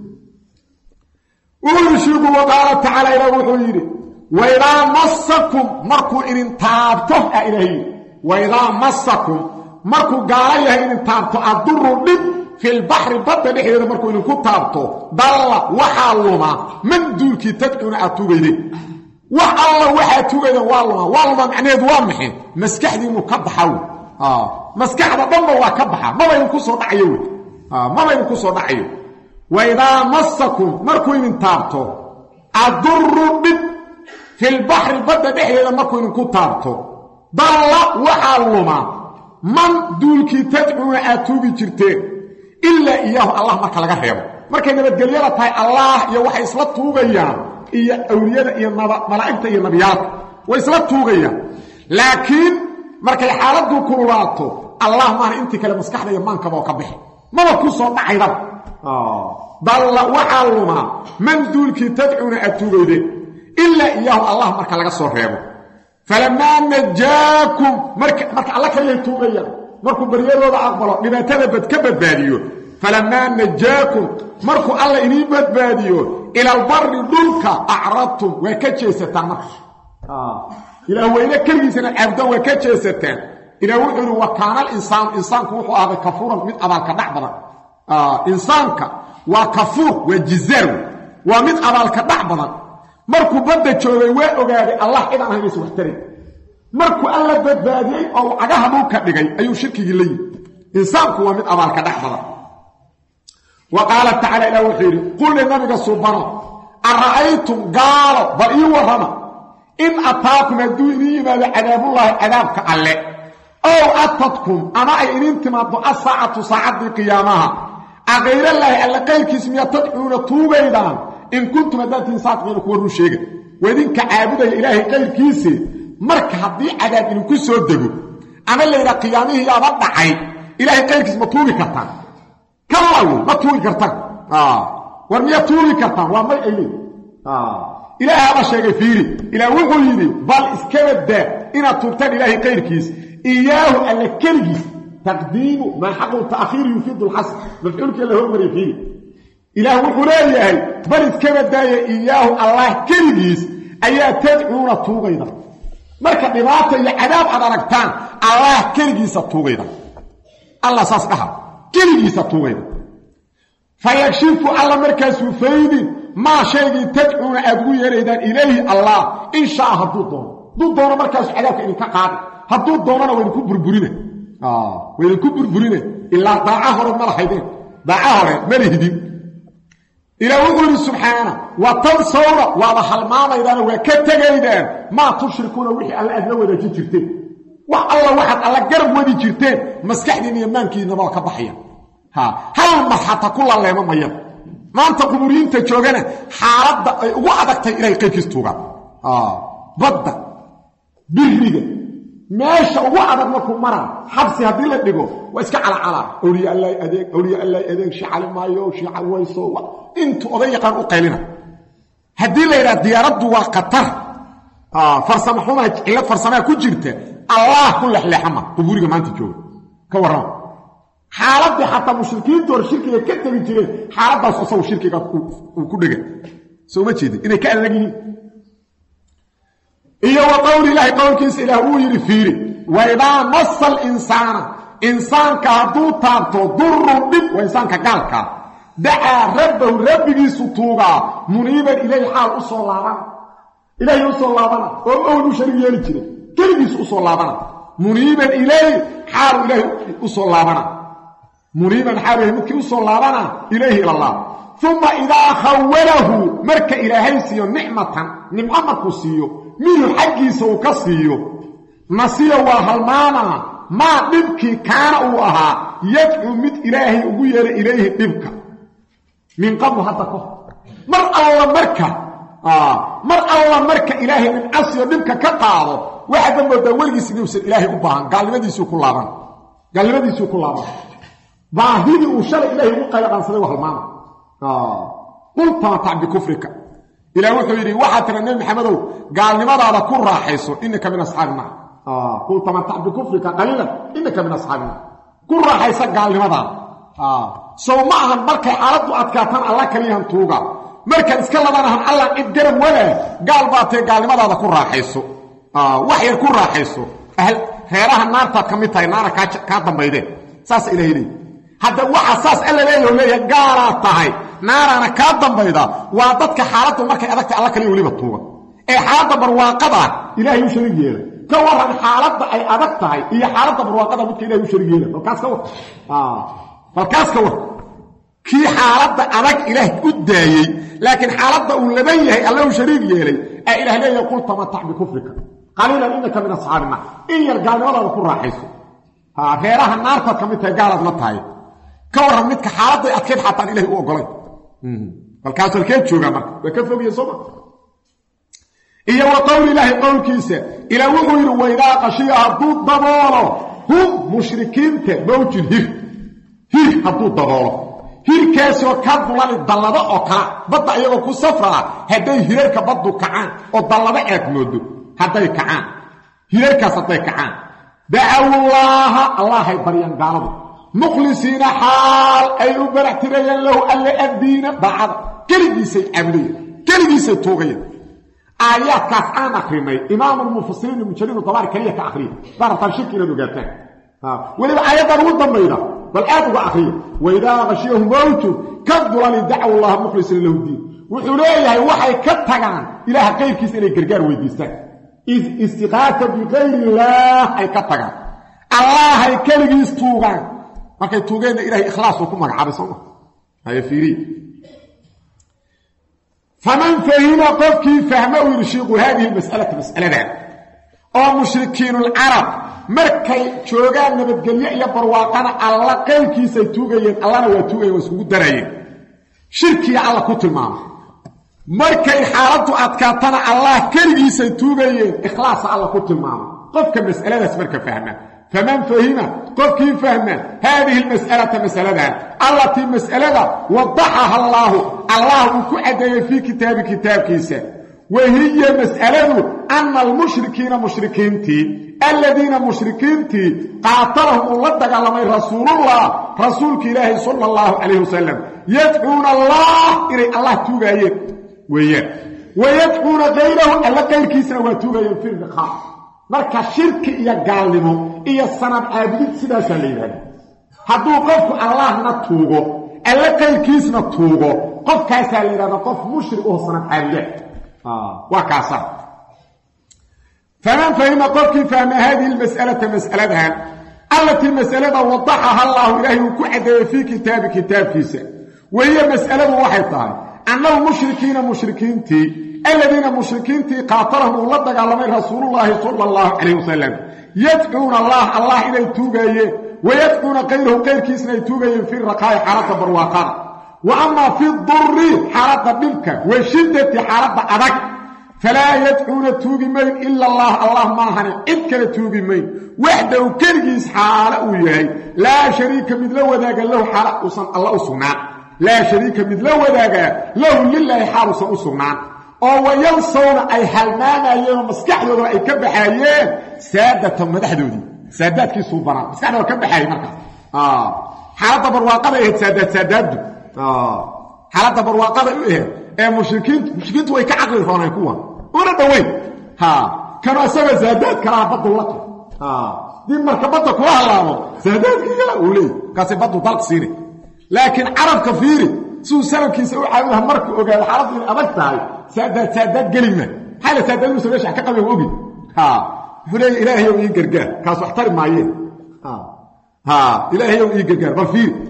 ويشيق وقال تعالى إلى وحيره وإذا مسكم مركو إن تابته إليه وإذا مسكم مركو قال إليه إن تابته الضر لب في البحر بطل إحيانا مركو إن كتابته ضل وحالما من دولك تدعون أتوبة إليه وحالله وحاتوبة إليه والله والله معنى دوامحين مسكح دي مكبحة آه مسكح دي ضمه وكبحة ما ينكسر دعيوه آه ما ينكسر دعيوه وإذا مسكم مركو من تابتو الضر بد في البحر بدا بحيدا مركو من كتابتو ضل وحالما من دولكي تدعون أتوبي جرتين إلا إياه الله مركا لغا ريبو مركا نبداليالة تاي الله يا وحي إسلا توغيان إيا أولياء إيا ملائكة إيا نبيات وإسلا توغيان لكن مركا حالات دو كرولاتو الله ما انتي كلمسكحنا يمان كباو كبحي ما بكو صوت عيدا آه ضل وحالما من دولك تدعون أتوبيده إلا إياه الله مركا لغا صريبه فلما نجاكم مركا مركا الله كان يتوبيا مركو بريالو دا أقبله لما تنبت كبت باديو فلما نجاكم مركو الله إنيبت باديو إلى البر دولك أعرضتم وكتشيستان آه إلى هو إلى كلمة العبدان وكتشيستان إلى وحر وكان الإنسان إنسان كوحو هذا كفورا من أبالك نعبنا آه إنسانك وكفور وجزر ومن أبالك نعبنا مركو بدا جوغي وأغادي الله إذا أنا يسوح تريد مركو الله بدبادي أو عقاها موكا لغاي أيو شركي لي إنسانك ومن أبالك نعبنا وقال تعالى إلى وحيري قل للنبي سبحانه أرأيتم قال بأي ورما إن أتاكم الدوئني ماذا عذاب الله عذابك عليه أو أتتكم أما إن انتم أبدو الساعة ساعة قيامها أغير الله ألا قيل كسم يتدعون طوبيدان إن كنتم أدات إنسان غيرك ورشيك وإذن كعابده إلهي قيل كيسي مرك هدي عذاب إن كسو الدقو أما اللي إلى قيامه يا بطعي إلهي قيل كسم طوبي كرتان كالله ما طوبي كرتان آه ورمي طوبي كرتان وما إليه آه إلهي هذا الشيء فيري إلهي وقل بل إسكبت ده إن تبتن إلهي قيل كيس إياه ألا كرجس تقديمه ما حقه التأخير يفيد الحسن مفعولك اللي هو مري فيه إله وقلائي بل إذكبت داية إياه الله كرجس أيها تدعون الطوغيضة مركب نباطة يعذاب أدركتان الله كرجس الطوغيضة الله ساسقها كرجس الطوغيضة فيكشف الله مركز فيد ما شيء تدعون أبوي يريدان إليه الله إن شاء ضدون ضدون مركز عذابك إنك قادر hadduu doonana waynu ku burburine ah waynu ku burburine illa daaca hore ma lahaydeen daaca hore ma lihidin ila wuxuu subhana wa tansawra wa halmaamaydana waa ka tagaydaan ma tushrikuuna wixii alla adna wada jirteen wax alla waxad alla garab wadi jirteen maskaxdiina iyo maankiina waa ka baxaya ha hal ma hata kullu leema mayan maanta quburiinta joogana xaaladda ay ugu adagtay ilay qeybkiistuuga ah badda biriga meesha ugu adag markuu maraa xabsi hadii la dhigo waa iska cala cala awliya allah adeeg awliya allah adeeg shacali maayo shiica wayso intu oday yaqaan u qaylina hadii la yiraahdo diyaaraddu waa qatar ah farsamo xuma ila farsamo ku jirta allah kullu xilxama quburiga maanta jooga ka waran xaaladda hatta mushrikiintu oo shirkiga ka tagi jireen xaaladaas oo shirkiga uu ku dhigay soo ma jeedin inay ka adagyihiin إيه وقول الله قول كيس إله هو يرفيري وإذا نص الإنسان إنسان كهدو تابتو ضر بك وإنسان كقالك دعا ربه ربه ستوغا منيبا إليه حال أصول الله إليه أصول الله وأولو شريك يلتري كلبس أصول الله منيبا إليه حال إليه أصول الله منيبا حال إليه أصول الله إليه إلى الله ثم إذا خوله مرك إلهي سيو نعمة نعمة سيو ميو حقي سو كسيو نسيه وهلمانا ما نبكي كان أوها يدعو مد إلهي أغير إليه نبكى من قبل حتى كفر مر الله مركة آه مر الله مركة إلهي من عصي نبكى كقاضي واحد لما دولي سنوس الإلهي أباهن قال لماذا يسو كل عبان قال لماذا يسو كل عبان باهيني وشرع إلهي مقايا عن صلي وهلمانا آه قل تمتع بكفرك إلى وحيري واحد النبي محمد قال لماذا على كل راحيسو إنك من أصحابنا آه قل تمتع بكفرك قليلا إنك من أصحابنا كل راحيسا قال لماذا آه سو معها مركة عرضوا أتكاتان الله كليهم توقع مركة اسكالبانهم الله إدقرم ولا قال باتي قال لماذا على كل راحيسو آه وحير كل راحيسو أهل خيرها النار تكمتها النار كاتم بيدين ساس إلهي لي هذا وحساس ألا ليه وليه قالت تهي نارنا كاتم بيدا وادتك حالته مركة أدكت الله كليه وليه بطوغة اي حالته برواقضة إلهي يشريك يلي كورا حالته أي أدكتها هي حالته برواقضة ممكن إلهي يشريك يلي فالكاس كور آه فالكاس كور كي حالته أدك إلهي قدايي لكن حالته أولبيه الله يشريك يلي أي إله ليه يقول تمتع بكفرك قليلا إنك من أصحاب النار إن يرقال ولا يكون راحيسه ها غيرها النار تكمتها قالت لطهي كورا مدك حالته أكيد حتى إلهي أقولي فالكاس الكيد شوغا مرك وكيف فوق يصبح إيا وقول الله قول كيسا إلى وغير وإذا قشيها ضد ضباله هم مشركين موجود هير هير هدود ضباله هير كاسو كادولا للضلبة أوكا بدا إيغو كسفرة هدي هيركا بدو كعان والضلبة أكمودو هدي كعان هيركا ستي كعان دعوا الله الله يبريان قالوا مخلصين حال أي أبرعتريا له ألا أبدين بعض كلميسي عملية كلميسي توغية آيات كاس آن أخريني إمام المفسرين المجرين وطبار كلية كأخرين دار تنشيك إلى نقاتين ولما آيات دارود ضمينا والآيات أخرين وإذا غشيهم موتوا كذوا لدعوا الله مخلصين له الدين وحوليه وحي كتغان إله غير كيس إليه قرقار ويديستان إذ استغاثة بغير الله أي كتغان الله أي كلميس توغان markay tuugeen ilaahay ikhlaas ku magacaabay hay fiiri faman fahima qofki fahma uu yishiqu hadii mas'alada mas'aladan oo mushrikiin al-arab markay joogaan nabadgelyo iyo barwaaqana alla qeylkiisa tuugayeen allana waa tuugayeen isku darayeen shirki alla ku tilmaamay markay xaaladu adkaatana allah kaligiisa tuugayeen ikhlaas alla ku tilmaamay qofka mas'aladaas marka fahma فمن فهم قف كيف فهم هذه المسألة مسألة التي مسألة وضحها الله الله كعدي في كتاب كتاب كيسا وهي مسألة أن المشركين مشركين تي الذين مشركين تي قاتلهم الله دقال رسول الله رسولك إلهي صلى الله عليه وسلم يدعون الله إلي الله توقعين ويدعون غيره ألا غير كيسا وتوقعين في الرقاء marka shirki iyo gaalnimo iyo sanad aabid sidaas leeyahay haduu qofku Allah na tuugo alla qaylkiisna tuugo qofkaas la yiraahdo qof mushrik oo sanad aabid ah wa kaasa faman fahima qofki fahma hadhihi almas'alata mas'aladaha allati mas'alada wadahaha Allah ilayhi ku cadeeyay fi kitab kitab kiisa وهي مسألة واحدة أن المشركين مشركين الذين مشركين قاتلهم الله دغالمay رسول الله صلى الله عليه وسلم يدعون الله الله إلى توغيه ويدعون غيره غير كيسنا توغيه في الرقاء حالة برواقان وأما في الضر حالة بلك وشدة حالة أدك فلا يدعون توغمين إلا الله الله ما هني إذكر توغمين وحده كرجيس حالة وياي لا شريك مثل وذاك له حالة أصنع الله أصنع لا شريك مثل وذاك له لله حارس أصنع oo wayalsawna ay halmaanayeen maskaxdooda ay ka baxayeen saadada madaxdoodii saadadkii suubana maskaxdooda ka baxay markaas ah xaalada barwaaqada ee saadad saadad ah xaalada barwaaqada ee mushrikiintu mushrikiintu way ka aqli roonay kuwa una dhaweey ha kana asaga saadad kala badulaka ah din marka badda ku halaabo saadadkii kala u leey kaasi baddu dalq siine laakiin arabka fiiri suu sanadkiisa u caawinaha markuu ogaado xaaladu in adag tahay سادات سادات قليما حالة سادات المسلمين حكا قبل وقبل ها فلي إلهي يوم يقرقار كاسو احترم معيه ها ها إلهي يوم يقرقار بل فيه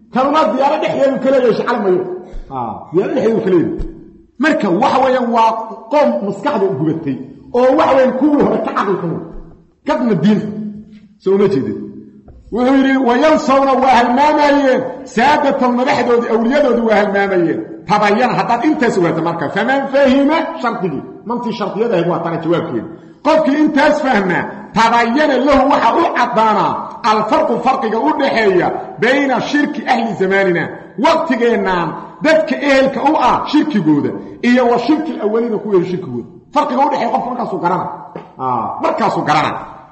kalmaad diyaarad dhexdeedu kala yeeshay calmayo ah diyaarad dhexdeedu kala yeeshay marka waxa weeyaan waa qoom maskaxda u gubatay oo waxa weeyaan kuwii hore ka caqli kadna diin soo ma jeedin wuxuu yiri wayansawna wa halmaamayeen saadatu madaxdoodii awliyadoodii waa halmaamayeen tabayana haddii intaas wada marka faman fahima shartigi manti shartiyada waa tan jawaabkeeda qofkii intaas fahma tabayana lahu waxa uu cadaana alfarq farqiga u dhaxeeya bayna shirki ahli zamanina waqtigeena dadka ehelka u ah shirkigooda iyo wa shirki awwalina ku yeeshay shirkigooda farqiga u dhaxeeya qofka markaas uu garana ah markaas uu garana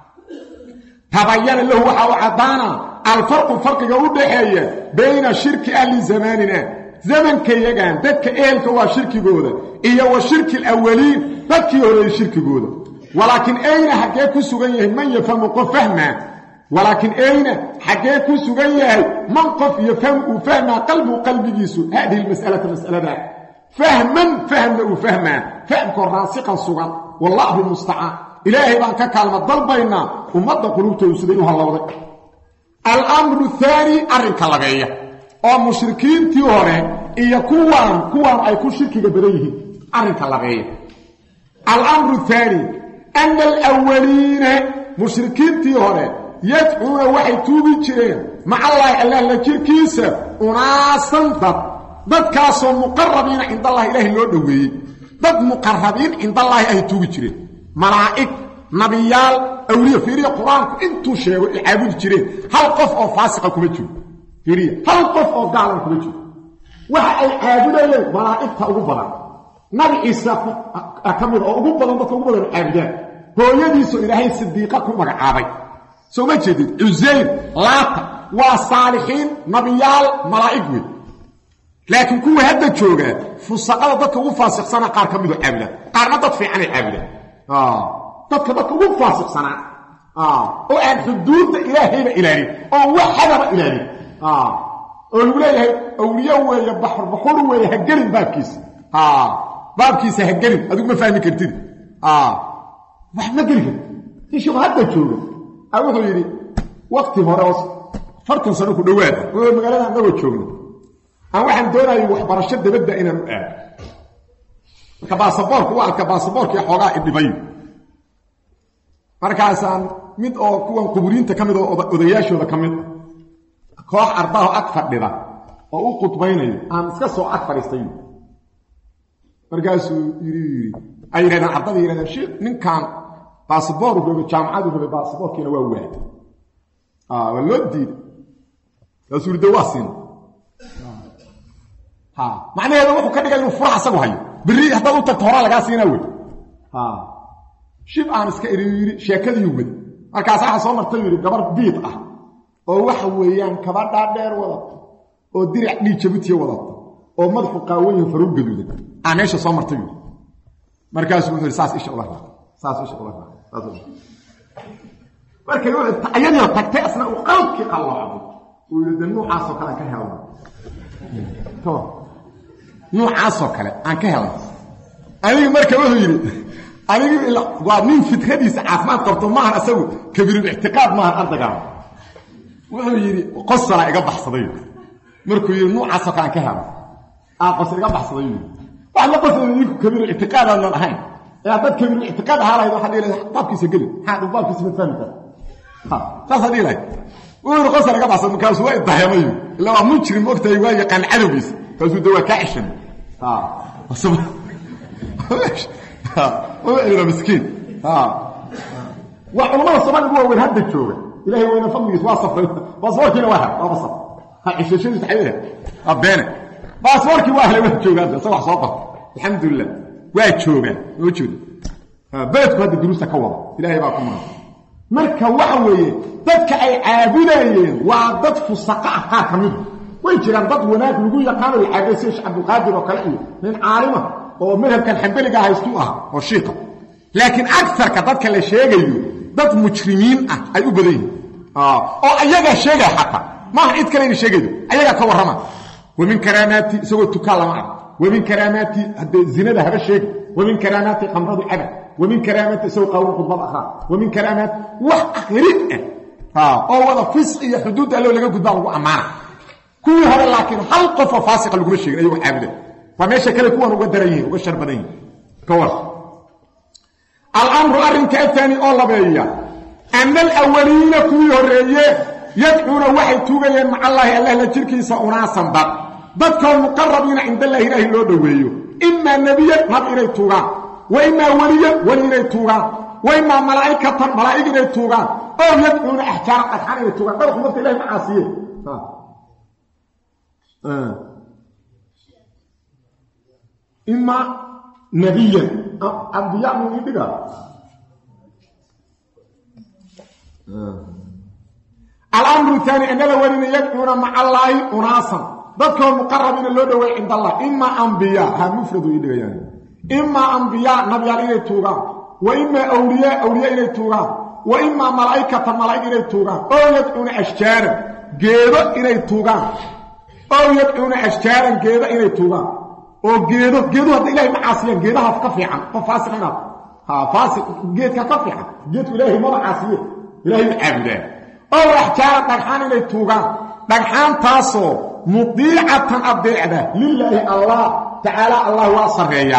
tabayana lahu waxa uu cadaana alfarq farqiga u dhaxeeya bayna shirki ahli zamanina zamanka yagaan dadka ehelka waa shirkigooda iyo wa shirki awwalin dadkii hore shirkigooda ولكن أين حقيقة كسوغيه من يفهم قفهما ولكن أين حقيقة كسوغيه من قف يفهم وفهم قلبه قلب جيسو هذه المسألة المسألة ده فهما فهم وفهما فهم كراسقا صغا والله المستعان إلهي بانك كلمة ضلبينا ومضى قلوبته يسدينها الله وضع الأمر الثاني أرنك اللغية ومشركين تيوري إيا كوان كوان أي كل شركي بديه أرنك اللغية الأمر الثاني أن الأولين مشركين تيهوري يدعون وحي توبي جرين مع الله الله لكيركيسة وناسا ضد ضد كاسوا مقربين عند الله إله اللي دوي ضد مقربين عند الله إله توبي جرين ملائك نبيال أولياء فيريا قرآن انتو شيئوا إعابود جرين هل قف أو فاسقة كمتشو فيريا هل قف أو قالا كمتشو وحي إعابود إليه ملائك تأغفرا نبي إساق أكمل أو أغفرا بطلبوا العابدان هو يديسو إلهي صديقة كمك عابي سو ما جديد عزير لاتا وصالحين نبيال ملائكوي لكن كوه هدى جوغا فساقة ضدك وفاسق سنة قار كميدو عابدان قارنا تطفي عن العابدان آه ضدك ضدك وفاسق سنة آه وأن حدود إلهي بإلهي أو وحد بإلهي آه أولياء أولياء ويبحر بحر ويهجرين بابكيس آه بابكيس هجرين أدوك ما فاهمي كرتين آه ما قلت تيشو هذا جوجا أقول لي وقت مراس فرق صاروخ دواد ومقالنا نقول جوجا أنا واحد دونا يروح برشة بدأ إنا نقال كباسبورك هو الكباسبورك يا حراء ابن بيو مركزان مد أو كون قبورين تكمل أضياش ولا كمل كوح أربعة أكثر بذا أو قطبيني أنا سكسو أكثر يستيو مركزو يري أي رنا عبد الله رنا شيء من كان باسبور وبالجامعات وبالباسبور كنا واحد اه والودي رسول دواسين ها معناه هذا وحو كدغ انه فرح اسغو هي بري هدا و تطورا لغا سينا وي ها شيب aan iska iriiri sheekadii yumid markaas waxa soo martay yiri gabar biid ah oo waxa weeyaan kaba dhaadheer wadato oo dirac dhiijabtiyo wadato oo madaxu qaawan yahay faruug gaduudan aan meesha soo martay markaas wuxuu saas insha Allah saas insha Allah markay uu tayani tagtay asna uu qalbki qalloocdo uu yiri noocaas oo kale ka helo to noocaas oo kale aan ka helo aniga markay wuxuu yiri aniga ila waa min fikradiisa caafimaad qabto ma aha asagu kabiir i'tiqaad ma aha ardaga wuxuu yiri qosala iga baxsaday markuu yiri noocaas oo kale ka helo aa qosala iga baxsaday wax la qosala yiri kabiir i'tiqaad aan lahayn يا دد كبير الاعتقاد هالايد waxa dhilay baabkiisa gali haadu baabkiisa ma fahmta ha taas dhilay uu qosar ka baxsan kaas way dahaymay la waa mujrim waqtay way qan cadowis kaasuu dawa ka cishan ha asab ha oo ila miskiin ha wa ulama sabab uu weyn hadda jooga ilaahay wayna fadligiis waa safray baaswarkiina waxa waa basaf ha cishashadiis taxayda abena baaswarkii waa hela wax jooga hadda wax soo qad alxamdulillah waa joogan oo joogan beedku hadda duruusta ka wada ilaahay baa ku maran marka waxa weeye dadka ay caabudayeen waa dad fusaqa ah kamid way jiraan dad wanaag lagu yaqaan oo caabisay Abdul Qadir oo kale iyo nin caalima oo madhabkan xambaliga haysto ah oo sheekh laakiin akthar ka dadka la sheegayo dad mujrimiin ah ay u badan yihiin ah oo ayaga sheegay xataa ma cid kale in sheegayo ayaga ka warrama ومن كراماتي سوى تكلم ومن كراماتي الزنا هذا الشيء ومن كراماتي قمرض الأبد ومن كراماتي سوى قول خطبة أخرى ومن كرامات وحقرئة ها أو ولا فسق حدود قالوا لك قد بقوا أمانة kuwii hore laakiin hal qof oo faasiq lagu sheegay ayuu caabida فماشي كده كوان uga darayeen uga sharbanayeen kawar al-amru arrinka athani oo labeeya an al-awwalina kuwii horeeye yad'una waxay tuugayeen ma Allah Allah la jirkiisa unaasan bad dadka muqarrabiina inda Allah ilaahi loo dhaweeyo imma nabiyyan nab inay tuugaan wa imma waliyan wali inay tuugaan wa imma malaa'ikatan malaa'ik inay tuugaan oo yad'una ahjaar qadxan inay tuugaan dadku markay ilaahi macaasiye ha ah إما نبيا أنبياء من يدقى الأمر الثاني أن الأولين يدعون مع الله أناسا ذكر المقربين اللودوي عند الله إما أنبياء هم مفردوا يدقى يعني إما أنبياء نبي إليه توغا وإما أولياء أولياء إليه توغا وإما ملائكة ملائكة إليه توغا أو يدعون أشجارا جيدا إليه توغا أو يدعون أشجارا جيدا إليه توغا oo geedo geedo hada ilaahay macaasiyan geedaha ka fiican qof faasiqina ha faasiq geedka ka fiican geedku ilaahay ma macaasiyo ilaahay aabudaa oo waxjaara dhagxaan inay tuugaan dhagxaan taasoo mudiicatan adeecda lillahi allah ta'ala allah wa sareeya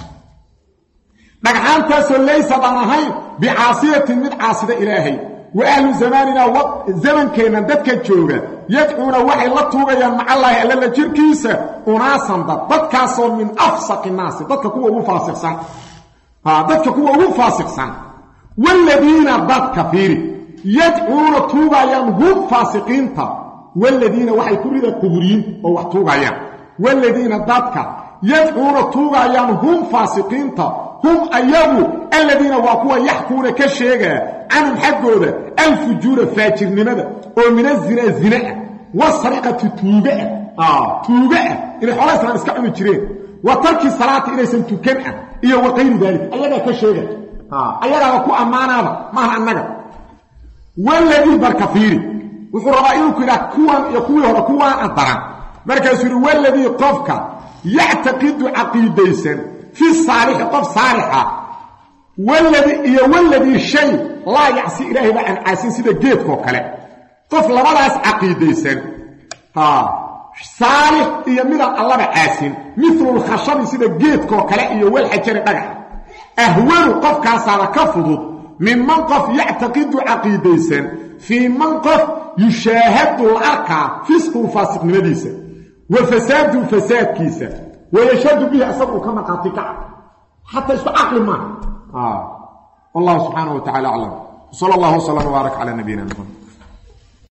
dhagxaan taasoo laysa banahay bi'aasiyatin mid caasida ilaahay wa ahlu zamanina wa zamankeena dadka jooga yad'una waxay la tuugayaan ma Allah alla la jirkiisa unaasan dadkaasoo min afsaqi naas dadka kuwa ugu faasiqsan ha dadka kuwa ugu faasiqsan walladina dadka fiiri yad'una tuugayaan hum faasiqiinta walladina waxay ku rida quburiin oo wax tuugayaan walladina dadka yad'una tuugayaan hum faasiqiinta hum ayagu alladina waa kuwa yaxkuuna ka sheega anum xaqooda alfujura faajirnimada oo min azina zina wasariqatu tuuga ah tuuga in xoolaha iska cuni jireen wa tarki salaati inaysan tukan iyo waqayri dalik ayaga ka sheega ah ayaga ku amaanada ma annaga walladii barkafiri wuxuu rabaa inuu ku yiraahdo kuwan iyo kuwii hore kuwan antaran markaas yiri walladii qofka yactaqidu aqidaysan fi salih qof saliha walladii iyo walladii shay la yacsi ilaahi ba an aasin sida geedko kale qof labadaas aqidaysan ha salih iyo mid Allah ba aasin mithlu khashab sida geedko kale iyo wal xajar dhagax ahwaru qof kaasaba ka fudud min man qof yactaqidu aqidaysan fi man qof yushahadu al-arka fisqu fasiqnimadiisa wa fasadu fasadkiisa wa yashhadu bihi asabu kama qatika hatta isku aqli ma ah والله سبحانه وتعالى أعلم صلى الله وسلم وبارك على نبينا محمد